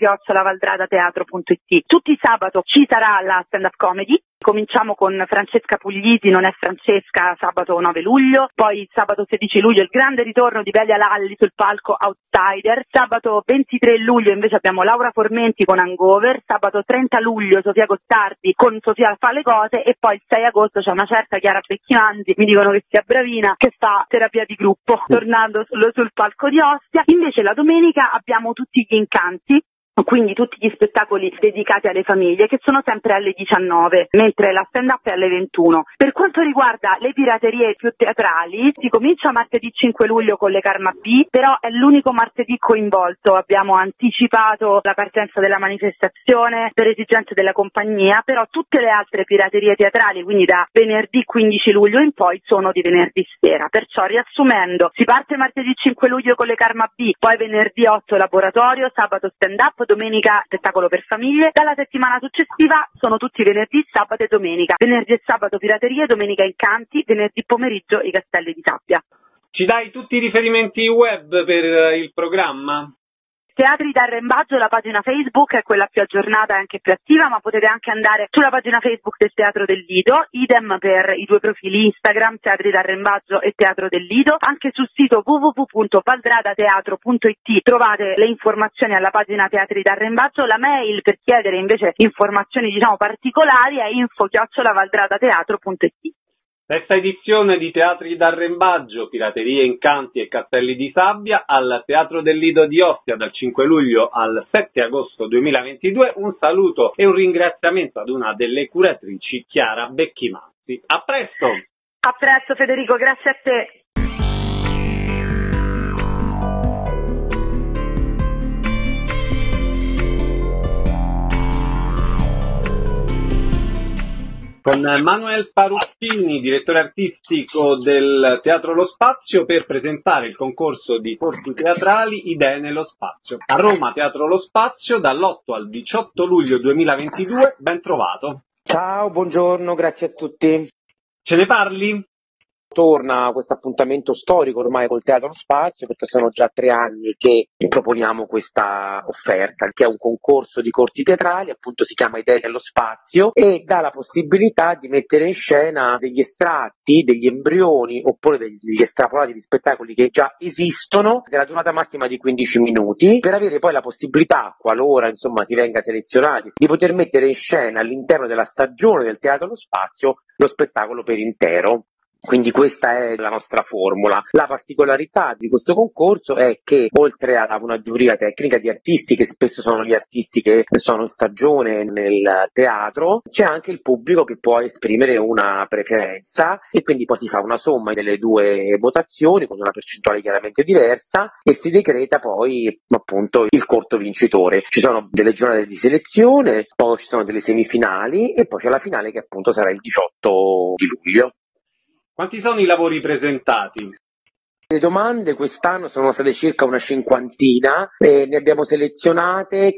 info@valdradateatro.it. Tutti i sabato ci sarà la stand-up comedy. Cominciamo con Francesca Puglisi, non è Francesca, sabato 9 luglio, poi sabato 16 luglio il grande ritorno di Belia Lalli sul palco Outsider, sabato 23 luglio invece abbiamo Laura Formenti con Hangover, sabato 30 luglio Sofia Costardi con Sofia fa le cose, e poi il 6 agosto c'è una certa Chiara Becchimanzi, mi dicono che sia bravina, che fa terapia di gruppo, tornando sul palco di Ostia. Invece la domenica abbiamo tutti gli incanti, quindi tutti gli spettacoli dedicati alle famiglie, che sono sempre alle 19, mentre la stand-up è alle 21. Per quanto riguarda le piraterie più teatrali, si comincia martedì 5 luglio con le Karma B, però è l'unico martedì coinvolto. Abbiamo anticipato la partenza della manifestazione per esigenze della compagnia, però tutte le altre piraterie teatrali, quindi da venerdì 15 luglio in poi, sono di venerdì sera. Perciò, riassumendo, si parte martedì 5 luglio con le Karma B, poi venerdì 8 laboratorio, sabato stand-up, domenica spettacolo per famiglie. Dalla settimana successiva sono tutti venerdì, sabato e domenica. Venerdì e sabato piraterie, domenica incanti, venerdì pomeriggio i Castelli di Sabbia. Ci dai tutti i riferimenti web per il programma? Teatri d'Arrembaggio, la pagina Facebook è quella più aggiornata e anche più attiva, ma potete anche andare sulla pagina Facebook del Teatro del Lido, idem per i due profili Instagram, Teatri d'Arrembaggio e Teatro del Lido. Anche sul sito www.valdradateatro.it trovate le informazioni alla pagina Teatri d'Arrembaggio. La mail per chiedere invece informazioni particolari è info@valdradateatro.it. Sesta edizione di Teatri d'Arrembaggio, Piraterie, Incanti e Castelli di Sabbia al Teatro del Lido di Ostia dal 5 luglio al 7 agosto 2022. Un saluto e un ringraziamento ad una delle curatrici, Chiara Becchimanzi. A presto! A presto Federico, grazie a te. Con Manuel Paruccini, direttore artistico del Teatro Lo Spazio, per presentare il concorso di corti teatrali Idee nello Spazio. A Roma, Teatro Lo Spazio, dall'8 al 18 luglio 2022. Ben trovato. Ciao, buongiorno, grazie a tutti. Ce ne parli? Torna questo appuntamento storico ormai col Teatro Lo Spazio, perché sono già 3 anni che proponiamo questa offerta, che è un concorso di corti teatrali, appunto si chiama Idee nello Spazio, e dà la possibilità di mettere in scena degli estratti, degli embrioni oppure degli estrapolati di spettacoli che già esistono, della durata massima di 15 minuti, per avere poi la possibilità, qualora si venga selezionati, di poter mettere in scena all'interno della stagione del Teatro Lo Spazio lo spettacolo per intero. Quindi questa è la nostra formula. La particolarità di questo concorso è che oltre a una giuria tecnica di artisti, che spesso sono gli artisti che sono in stagione nel teatro, c'è anche il pubblico che può esprimere una preferenza, e quindi poi si fa una somma delle due votazioni con una percentuale chiaramente diversa e si decreta poi appunto il corto vincitore. Ci sono delle giornate di selezione, poi ci sono delle semifinali e poi c'è la finale che appunto sarà il 18 di luglio. Quanti sono i lavori presentati? Le domande quest'anno sono state circa una cinquantina e ne abbiamo selezionate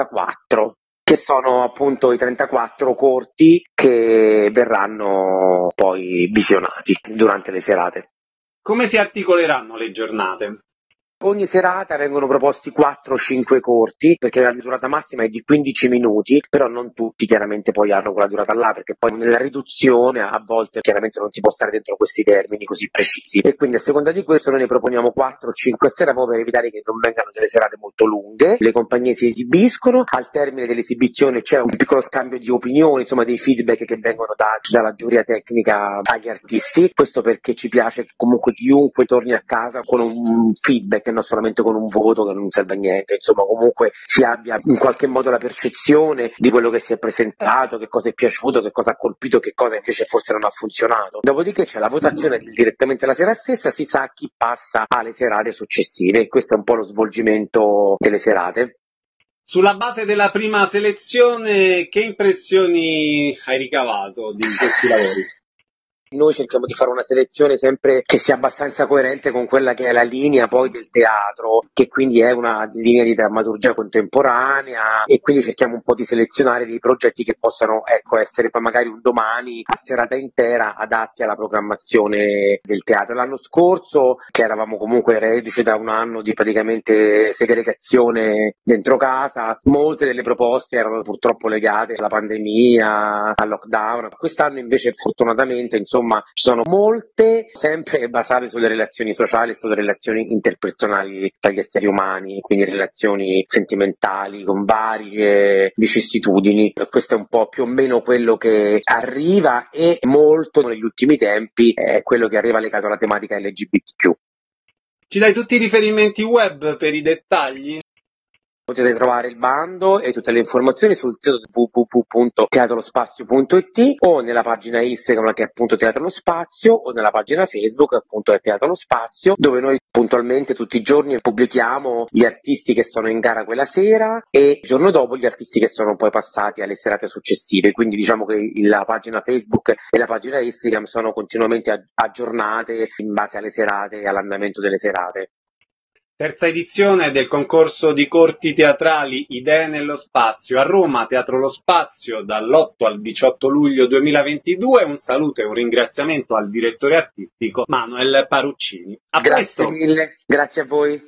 34, che sono appunto i 34 corti che verranno poi visionati durante le serate. Come si articoleranno le giornate? Ogni serata vengono proposti 4 o 5 corti, perché la durata massima è di 15 minuti, però non tutti chiaramente poi hanno quella durata là, perché poi nella riduzione a volte chiaramente non si può stare dentro questi termini così precisi. E quindi a seconda di questo noi ne proponiamo 4 o 5 a sera, proprio per evitare che non vengano delle serate molto lunghe. Le compagnie si esibiscono, al termine dell'esibizione c'è un piccolo scambio di opinioni, insomma dei feedback che vengono dati dalla giuria tecnica agli artisti. Questo perché ci piace che comunque chiunque torni a casa con un feedback, non solamente con un voto che non serve a niente, insomma comunque si abbia in qualche modo la percezione di quello che si è presentato, che cosa è piaciuto, che cosa ha colpito, che cosa invece forse non ha funzionato. Dopodiché c'è la votazione direttamente la sera stessa, si sa chi passa alle serate successive. Questo è un po' lo svolgimento delle serate. Sulla base della prima selezione, che impressioni hai ricavato di questi lavori? Noi cerchiamo di fare una selezione sempre che sia abbastanza coerente con quella che è la linea poi del teatro, che quindi è una linea di drammaturgia contemporanea, e quindi cerchiamo un po' di selezionare dei progetti che possano essere poi magari un domani a serata intera adatti alla programmazione del teatro. L'anno scorso, che eravamo comunque reduci da un anno di praticamente segregazione dentro casa, molte delle proposte erano purtroppo legate alla pandemia, al lockdown. Quest'anno invece fortunatamente ci sono molte sempre basate sulle relazioni sociali, sulle relazioni interpersonali tra gli esseri umani, quindi relazioni sentimentali con varie vicissitudini. Questo è un po' più o meno quello che arriva, e molto negli ultimi tempi è quello che arriva legato alla tematica LGBTQ. Ci dai tutti i riferimenti web per i dettagli? Potete trovare il bando e tutte le informazioni sul sito www.teatrolospazio.it o nella pagina Instagram che è appunto Teatro Lo Spazio, o nella pagina Facebook appunto è Teatro Lo Spazio, dove noi puntualmente tutti i giorni pubblichiamo gli artisti che sono in gara quella sera e il giorno dopo gli artisti che sono poi passati alle serate successive. Quindi diciamo che la pagina Facebook e la pagina Instagram sono continuamente aggiornate in base alle serate e all'andamento delle serate. Terza edizione del concorso di corti teatrali Idee nello Spazio a Roma, Teatro Lo Spazio, dall'8 al 18 luglio 2022. Un saluto e un ringraziamento al direttore artistico Manuel Paruccini. Grazie mille, grazie a voi.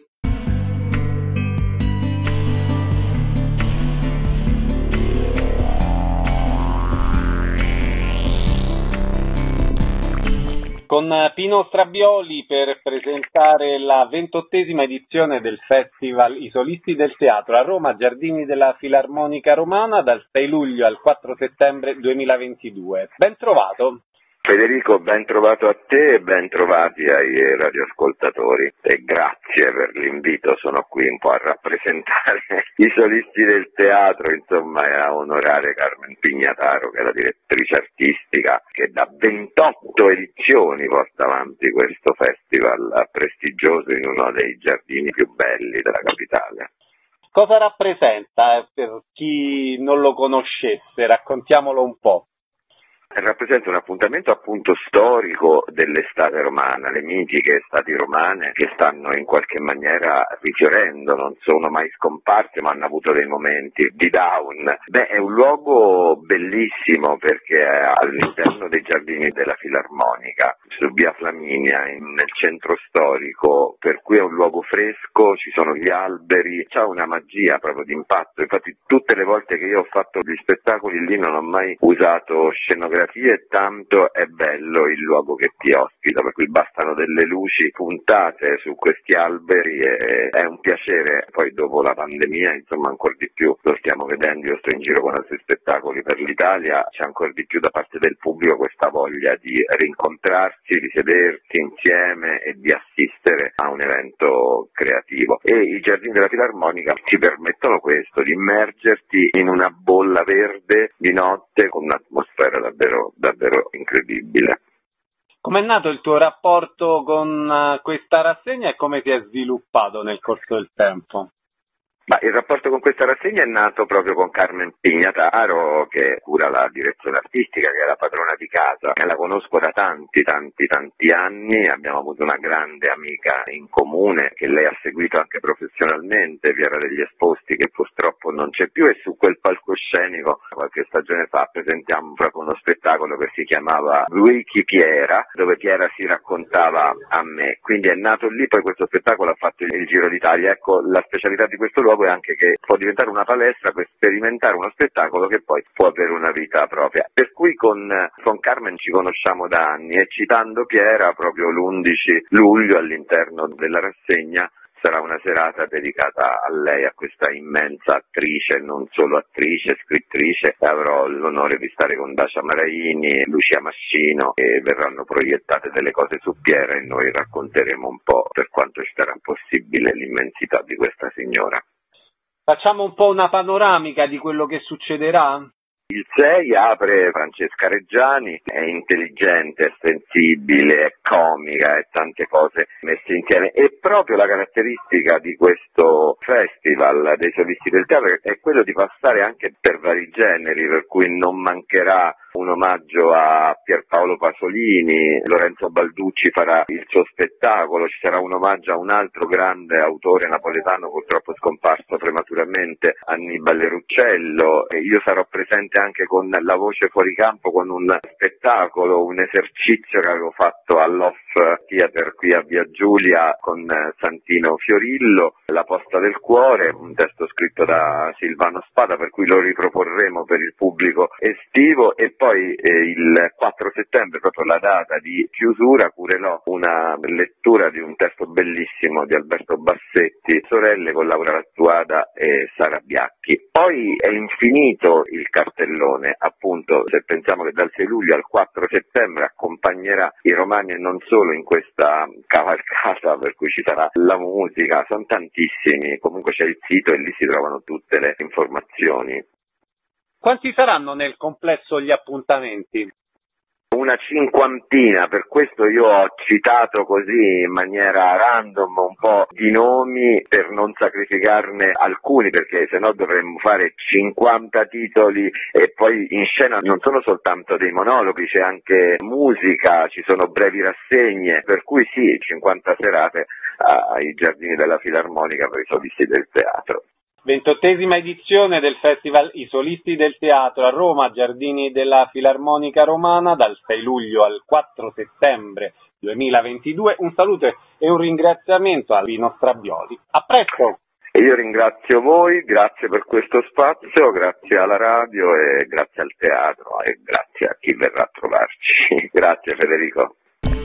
Con Pino Strabioli per presentare la 28ª edizione del Festival I Solisti del Teatro a Roma, Giardini della Filarmonica Romana, dal 6 luglio al 4 settembre 2022. Ben trovato. Federico, ben trovato a te e ben trovati ai radioascoltatori, e grazie per l'invito. Sono qui un po' a rappresentare i solisti del teatro, insomma, e a onorare Carmen Pignataro, che è la direttrice artistica, che da 28 edizioni porta avanti questo festival prestigioso in uno dei giardini più belli della capitale. Cosa rappresenta per chi non lo conoscesse? Raccontiamolo un po'. Rappresenta un appuntamento appunto storico dell'estate romana, le mitiche estati romane che stanno in qualche maniera rifiorendo, non sono mai scomparse ma hanno avuto dei momenti di down. È un luogo bellissimo perché è all'interno dei giardini della Filarmonica, su via Flaminia, nel centro storico, per cui è un luogo fresco, ci sono gli alberi, c'ha una magia proprio d'impatto. Infatti tutte le volte che io ho fatto gli spettacoli lì non ho mai usato scenografia, tanto è bello il luogo che ti ospita, per cui bastano delle luci puntate su questi alberi e è un piacere. Poi dopo la pandemia, insomma, ancora di più lo stiamo vedendo, io sto in giro con altri spettacoli per l'Italia, c'è ancora di più da parte del pubblico questa voglia di rincontrarsi, di sedersi insieme e di assistere a un evento creativo. E i giardini della Filarmonica ci permettono questo, di immergerti in una bolla verde di notte con un'atmosfera davvero incredibile. Com'è nato il tuo rapporto con questa rassegna e come si è sviluppato nel corso del tempo? Ma il rapporto con questa rassegna è nato proprio con Carmen Pignataro, che cura la direzione artistica, che è la padrona di casa. La conosco da tanti anni, abbiamo avuto una grande amica in comune che lei ha seguito anche professionalmente, Piera degli Esposti, che purtroppo non c'è più, e su quel palcoscenico qualche stagione fa presentiamo proprio uno spettacolo che si chiamava Wiki Piera, dove Piera si raccontava a me. Quindi è nato lì, poi questo spettacolo ha fatto il giro d'Italia. Ecco, la specialità di questo luogo è anche che può diventare una palestra per sperimentare uno spettacolo che poi può avere una vita propria. Per cui con Carmen ci conosciamo da anni, e citando Piera, proprio l'11 luglio all'interno della rassegna sarà una serata dedicata a lei, a questa immensa attrice, non solo attrice, scrittrice. Avrò l'onore di stare con Dacia Maraini, Lucia Mascino, e verranno proiettate delle cose su Piera e noi racconteremo un po', per quanto ci sarà possibile, l'immensità di questa signora. Facciamo un po' una panoramica di quello che succederà? Il 6 apre Francesca Reggiani, è intelligente, è sensibile, è comica, è tante cose messe insieme, e proprio la caratteristica di questo festival dei solisti del teatro è quello di passare anche per vari generi, per cui non mancherà un omaggio a Pierpaolo Pasolini, Lorenzo Balducci farà il suo spettacolo, ci sarà un omaggio a un altro grande autore napoletano purtroppo scomparso prematuramente, Annibale Ruccello, e io sarò presente anche con La Voce Fuori Campo, con un spettacolo, un esercizio che avevo fatto all'Off Theater qui a Via Giulia con Santino Fiorillo, La Posta del Cuore, un testo scritto da Silvano Spada, per cui lo riproporremo per il pubblico estivo. E poi il 4 settembre, proprio la data di chiusura, curerò una lettura di un testo bellissimo di Alberto Bassetti, Sorelle, con Laura Lattuada e Sara Biacchi. Poi è infinito il cartellone, appunto, se pensiamo che dal 6 luglio al 4 settembre accompagnerà i romani, e non solo, in questa cavalcata, per cui ci sarà la musica, sono tantissimi, comunque c'è il sito e lì si trovano tutte le informazioni. Quanti saranno nel complesso gli appuntamenti? Una cinquantina, per questo io ho citato così in maniera random un po' di nomi per non sacrificarne alcuni, perché sennò dovremmo fare 50 titoli, e poi in scena non sono soltanto dei monologhi, c'è anche musica, ci sono brevi rassegne, per cui sì, 50 serate ai Giardini della Filarmonica per i solisti del teatro. 28ª edizione del Festival I Solisti del Teatro a Roma, Giardini della Filarmonica Romana, dal 6 luglio al 4 settembre 2022. Un saluto e un ringraziamento a Lino Strabioli. A presto! E io ringrazio voi, grazie per questo spazio, grazie alla radio e grazie al teatro, e grazie a chi verrà a trovarci. Grazie Federico.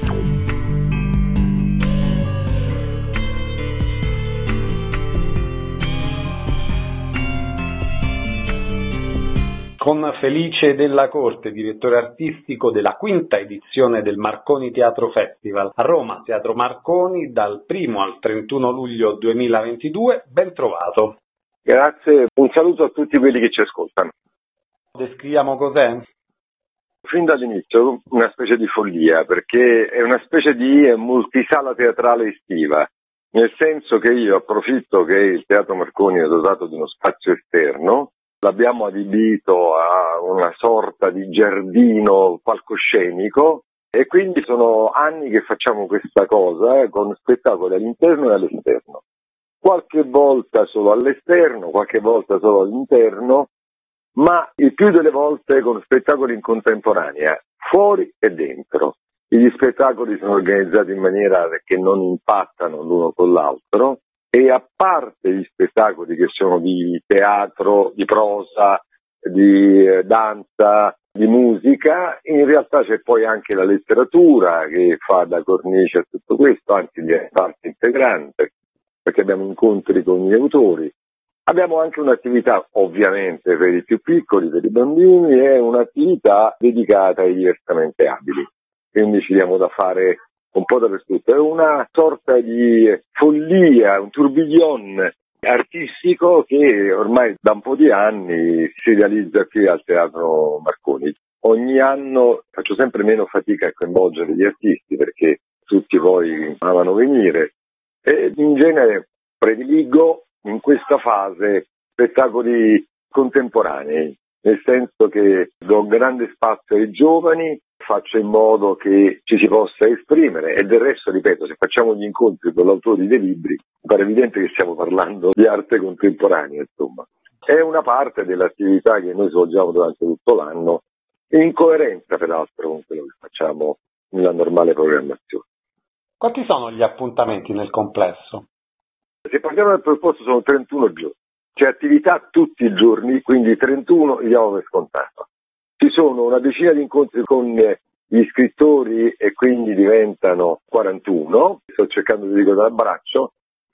Con Felice Della Corte, direttore artistico della 5ª edizione del Marconi Teatro Festival a Roma, Teatro Marconi, dal 1 al 31 luglio 2022. Ben trovato. Grazie, un saluto a tutti quelli che ci ascoltano. Descriviamo cos'è? Fin dall'inizio una specie di follia, perché è una specie di multisala teatrale estiva, nel senso che io approfitto che il Teatro Marconi è dotato di uno spazio esterno. L'abbiamo adibito a una sorta di giardino palcoscenico, e quindi sono anni che facciamo questa cosa con spettacoli all'interno e all'esterno. Qualche volta solo all'esterno, qualche volta solo all'interno, ma il più delle volte con spettacoli in contemporanea, fuori e dentro. Gli spettacoli sono organizzati in maniera che non impattano l'uno con l'altro. E a parte gli spettacoli che sono di teatro, di prosa, di danza, di musica, in realtà c'è poi anche la letteratura che fa da cornice a tutto questo, anzi è parte integrante, perché abbiamo incontri con gli autori. Abbiamo anche un'attività, ovviamente, per i più piccoli, per i bambini, e un'attività dedicata ai diversamente abili. Quindi ci diamo da fare un po' dappertutto. È una sorta di follia, un tourbillon artistico che ormai da un po' di anni si realizza qui al Teatro Marconi. Ogni anno faccio sempre meno fatica a coinvolgere gli artisti, perché tutti poi amano venire, e in genere prediligo in questa fase spettacoli contemporanei, nel senso che do grande spazio ai giovani, faccio in modo che ci si possa esprimere e del resto, ripeto, se facciamo gli incontri con l'autori dei libri, pare evidente che stiamo parlando di arte contemporanea, insomma. È una parte dell'attività che noi svolgiamo durante tutto l'anno, in coerenza peraltro con quello che facciamo nella normale programmazione. Quanti sono gli appuntamenti nel complesso? Se parliamo del proposto sono 31 giorni, c'è attività tutti i giorni, quindi 31 li diamo per scontato. Ci sono una decina di incontri con gli scrittori e quindi diventano 41, sto cercando di ricordare a braccio,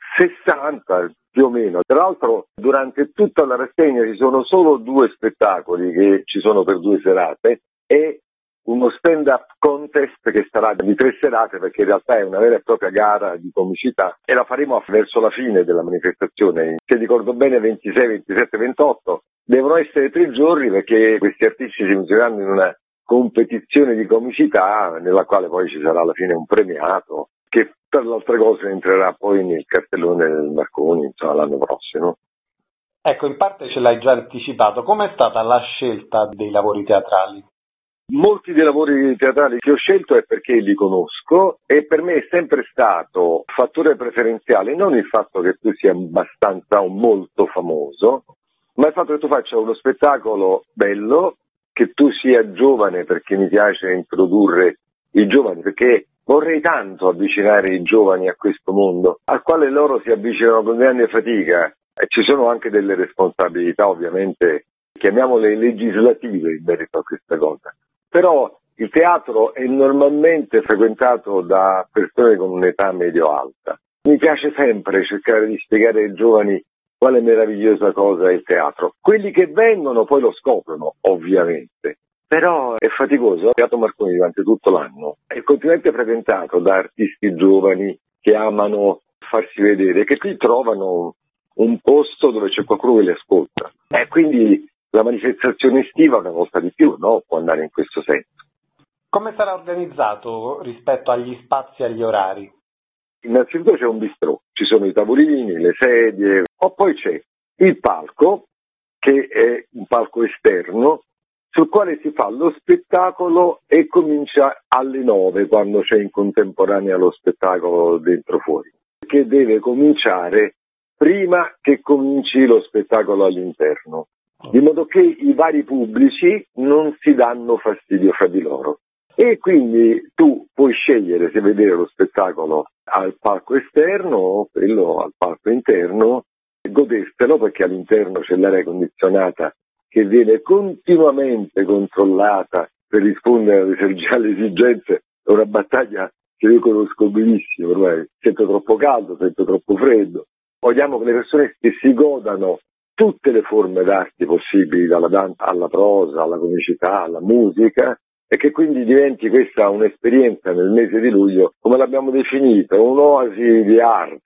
60 più o meno. Tra l'altro durante tutta la rassegna ci sono solo 2 spettacoli che ci sono per 2 serate e uno stand-up contest che sarà di 3 serate perché in realtà è una vera e propria gara di comicità e la faremo verso la fine della manifestazione. Se ricordo bene 26, 27, 28 devono essere 3 giorni perché questi artisti si misureranno in una competizione di comicità nella quale poi ci sarà alla fine un premiato che tra le altre cose entrerà poi nel cartellone del Marconi, insomma, l'anno prossimo. Ecco, in parte ce l'hai già anticipato. Com'è stata la scelta dei lavori teatrali? Molti dei lavori teatrali che ho scelto è perché li conosco e per me è sempre stato fattore preferenziale non il fatto che tu sia abbastanza o molto famoso, ma il fatto che tu faccia uno spettacolo bello, che tu sia giovane, perché mi piace introdurre i giovani, perché vorrei tanto avvicinare i giovani a questo mondo, al quale loro si avvicinano con grande fatica e ci sono anche delle responsabilità ovviamente, chiamiamole legislative in merito a questa cosa. Però il teatro è normalmente frequentato da persone con un'età medio-alta. Mi piace sempre cercare di spiegare ai giovani quale meravigliosa cosa è il teatro. Quelli che vengono poi lo scoprono, ovviamente. Però è faticoso. Il Teatro Marconi durante tutto l'anno è continuamente frequentato da artisti giovani che amano farsi vedere, che qui trovano un posto dove c'è qualcuno che li ascolta. E quindi la manifestazione estiva una volta di più, no? Può andare in questo senso. Come sarà organizzato rispetto agli spazi e agli orari? Innanzitutto c'è un bistrò, ci sono i tavolini, le sedie, o poi c'è il palco, che è un palco esterno, sul quale si fa lo spettacolo e comincia alle 9 quando c'è in contemporanea lo spettacolo dentro fuori, che deve cominciare prima che cominci lo spettacolo all'interno, di modo che i vari pubblici non si danno fastidio fra di loro. E quindi tu puoi scegliere se vedere lo spettacolo al palco esterno o quello al palco interno, godertelo perché all'interno c'è l'aria condizionata che viene continuamente controllata per rispondere alle esigenze. È una battaglia che io conosco benissimo, ormai sento troppo caldo, sento troppo freddo. Vogliamo che le persone si godano tutte le forme d'arte possibili, dalla danza alla prosa, alla comicità, alla musica, e che quindi diventi questa un'esperienza nel mese di luglio, come l'abbiamo definita, un'oasi di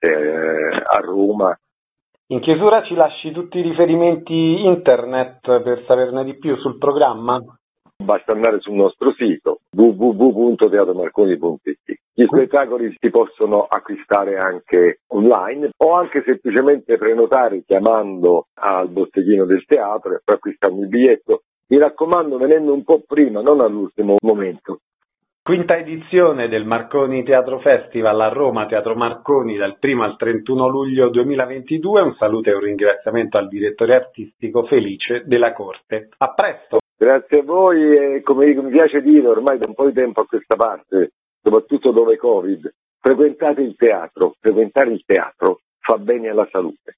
arte a Roma. In chiusura ci lasci tutti i riferimenti internet per saperne di più sul programma? Basta andare sul nostro sito www.teatromarconi.it. Gli spettacoli si possono acquistare anche online o anche semplicemente prenotare chiamando al botteghino del teatro e poi acquistando il biglietto. Mi raccomando, venendo un po' prima, non all'ultimo momento. Quinta edizione del Marconi Teatro Festival a Roma, Teatro Marconi, dal 1 al 31 luglio 2022. Un saluto e un ringraziamento al direttore artistico Felice Della Corte. A presto! Grazie a voi e come mi piace dire ormai da un po' di tempo a questa parte, soprattutto dove Covid, frequentate il teatro. Frequentare il teatro fa bene alla salute.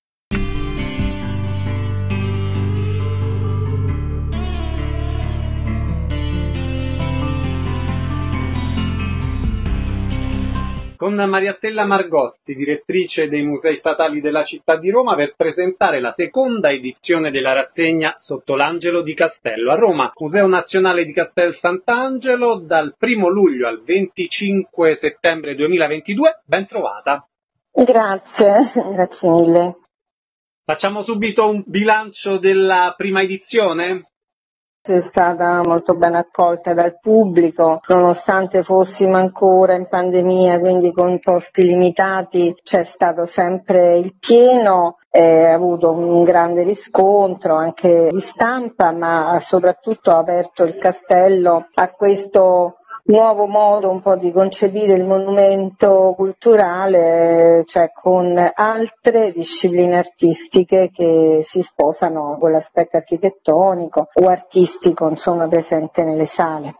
Con Maria Stella Margozzi, direttrice dei Musei Statali della città di Roma, per presentare la seconda edizione della rassegna Sotto l'Angelo di Castello a Roma, Museo Nazionale di Castel Sant'Angelo, dal 1 luglio al 25 settembre 2022. Ben trovata. Grazie mille. Facciamo subito un bilancio della prima edizione? È stata molto ben accolta dal pubblico, nonostante fossimo ancora in pandemia, quindi con posti limitati, c'è stato sempre il pieno, ha avuto un grande riscontro anche di stampa, ma soprattutto ha aperto il castello a questo nuovo modo un po' di concepire il monumento culturale, cioè con altre discipline artistiche che si sposano con l'aspetto architettonico o artistico, insomma, presente nelle sale.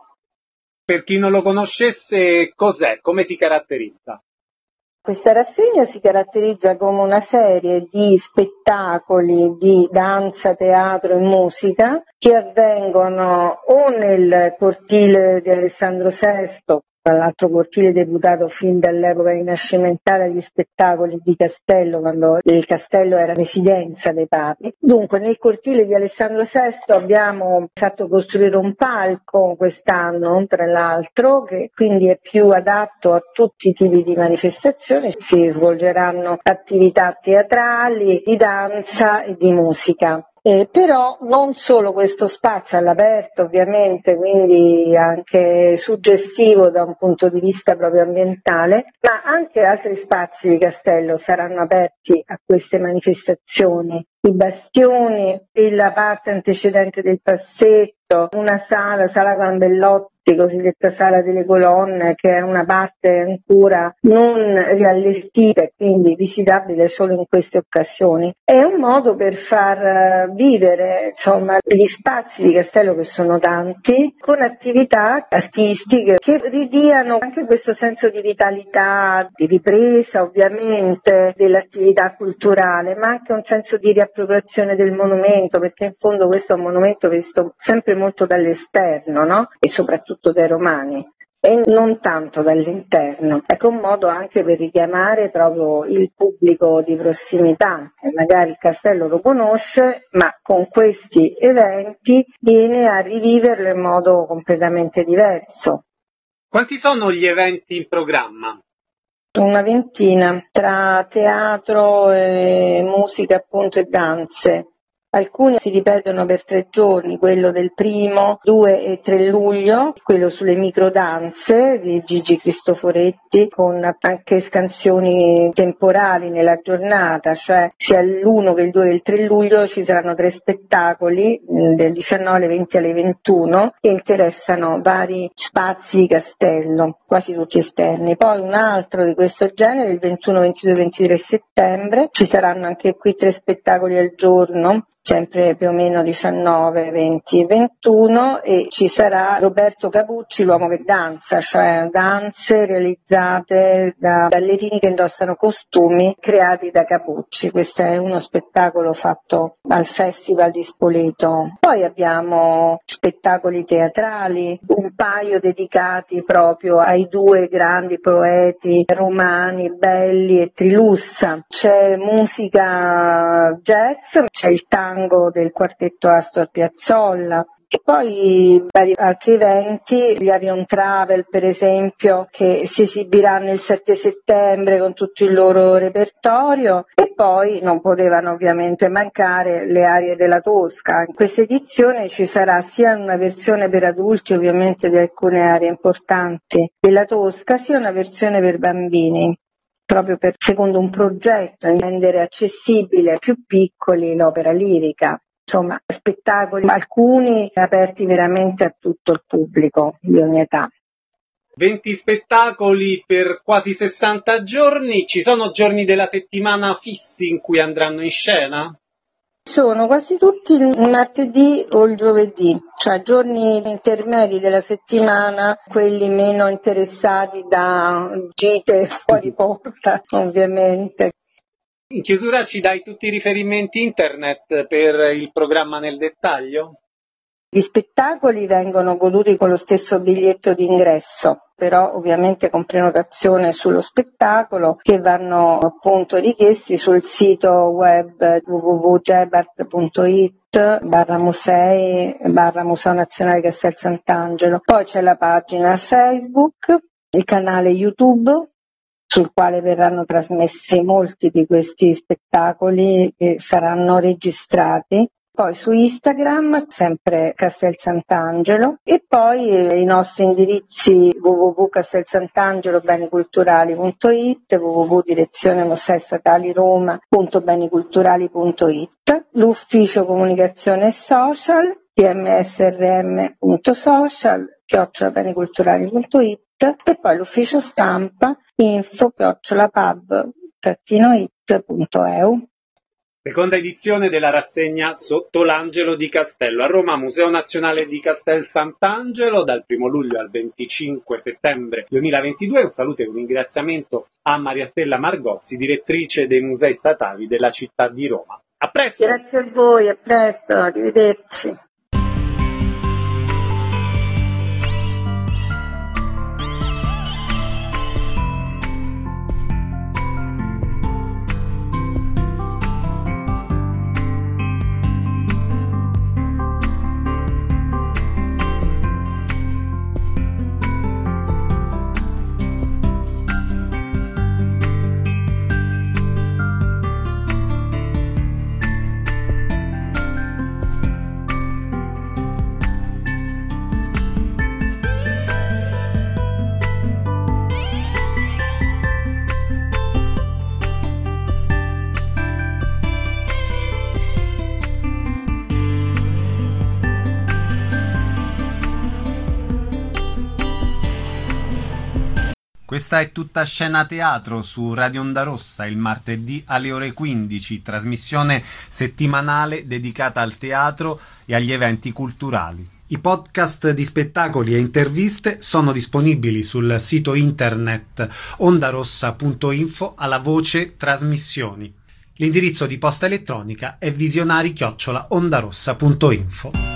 Per chi non lo conoscesse, cos'è? Come si caratterizza? Questa rassegna si caratterizza come una serie di spettacoli di danza, teatro e musica che avvengono o nel cortile di Alessandro VI, tra l'altro cortile deputato fin dall'epoca rinascimentale agli spettacoli di Castello, quando il castello era residenza dei papi. Dunque nel cortile di Alessandro VI abbiamo fatto costruire un palco quest'anno, tra l'altro, che quindi è più adatto a tutti i tipi di manifestazioni. Si svolgeranno attività teatrali, di danza e di musica. Però non solo questo spazio all'aperto, ovviamente, quindi anche suggestivo da un punto di vista proprio ambientale, ma anche altri spazi di Castello saranno aperti a queste manifestazioni. I bastioni, la parte antecedente del passetto, una sala Gambellotti, cosiddetta sala delle colonne, che è una parte ancora non riallestita e quindi visitabile solo in queste occasioni. È un modo per far vivere, insomma, gli spazi di Castello, che sono tanti, con attività artistiche che ridiano anche questo senso di vitalità, di ripresa ovviamente dell'attività culturale, ma anche un senso di riappropriazione del monumento, perché in fondo questo è un monumento visto sempre molto dall'esterno, no? E soprattutto dai romani, e non tanto dall'interno. Ecco, un modo anche per richiamare proprio il pubblico di prossimità, che magari il castello lo conosce, ma con questi eventi viene a riviverlo in modo completamente diverso. Quanti sono gli eventi in programma? Una ventina, tra teatro, musica appunto e danze. Alcuni si ripetono per 3 giorni, quello del 1, 2 e 3 luglio, quello sulle microdanze di Gigi Cristoforetti, con anche scansioni temporali nella giornata, cioè sia l'1 che il 2 che il 3 luglio ci saranno 3 spettacoli, del 19 alle 20 alle 21, che interessano vari spazi di Castello, quasi tutti esterni. Poi un altro di questo genere, il 21, 22 e 23 settembre, ci saranno anche qui 3 spettacoli al giorno, sempre più o meno 19, 20 e 21, e ci sarà Roberto Capucci, l'uomo che danza, cioè danze realizzate da ballerini che indossano costumi creati da Capucci. Questo è uno spettacolo fatto al Festival di Spoleto. Poi abbiamo spettacoli teatrali, un paio dedicati proprio ai 2 grandi poeti romani, Belli e Trilussa. C'è musica jazz, c'è il tango del quartetto Astor Piazzolla. E poi vari altri eventi, gli Avion Travel per esempio, che si esibiranno il 7 settembre con tutto il loro repertorio, e poi non potevano ovviamente mancare le arie della Tosca. In questa edizione ci sarà sia una versione per adulti ovviamente di alcune aree importanti della Tosca, sia una versione per bambini, proprio secondo un progetto, rendere accessibile ai più piccoli l'opera lirica. Insomma, spettacoli, alcuni aperti veramente a tutto il pubblico di ogni età. 20 spettacoli per quasi 60 giorni, ci sono giorni della settimana fissi in cui andranno in scena? Sono quasi tutti il martedì o il giovedì, cioè giorni intermedi della settimana, quelli meno interessati da gite fuori porta, ovviamente. In chiusura ci dai tutti i riferimenti internet per il programma nel dettaglio? Gli spettacoli vengono goduti con lo stesso biglietto d'ingresso, però ovviamente con prenotazione sullo spettacolo, che vanno appunto richiesti sul sito web www.gebart.it/musei/Museo Nazionale Castel Sant'Angelo. Poi c'è la pagina Facebook, il canale YouTube, sul quale verranno trasmessi molti di questi spettacoli che saranno registrati, Poi su Instagram, sempre Castel Sant'Angelo, e poi i nostri indirizzi www.castelsantangelo.beniculturali.it, www.direzionemuseistataliroma.beniculturali.it, l'ufficio comunicazione e social, tmsrm.social, @beniculturali.it, e poi l'ufficio stampa info@pub-it.eu. Seconda edizione della rassegna Sotto l'Angelo di Castello a Roma, Museo Nazionale di Castel Sant'Angelo, dal 1 luglio al 25 settembre 2022. Un saluto e un ringraziamento a Maria Stella Margozzi, direttrice dei Musei Statali della città di Roma. A presto! Grazie a voi, a presto, arrivederci. Questa è Tutta Scena Teatro su Radio Onda Rossa il martedì alle ore 15, trasmissione settimanale dedicata al teatro e agli eventi culturali. I podcast di spettacoli e interviste sono disponibili sul sito internet ondarossa.info alla voce trasmissioni. L'indirizzo di posta elettronica è visionari@ondarossa.info.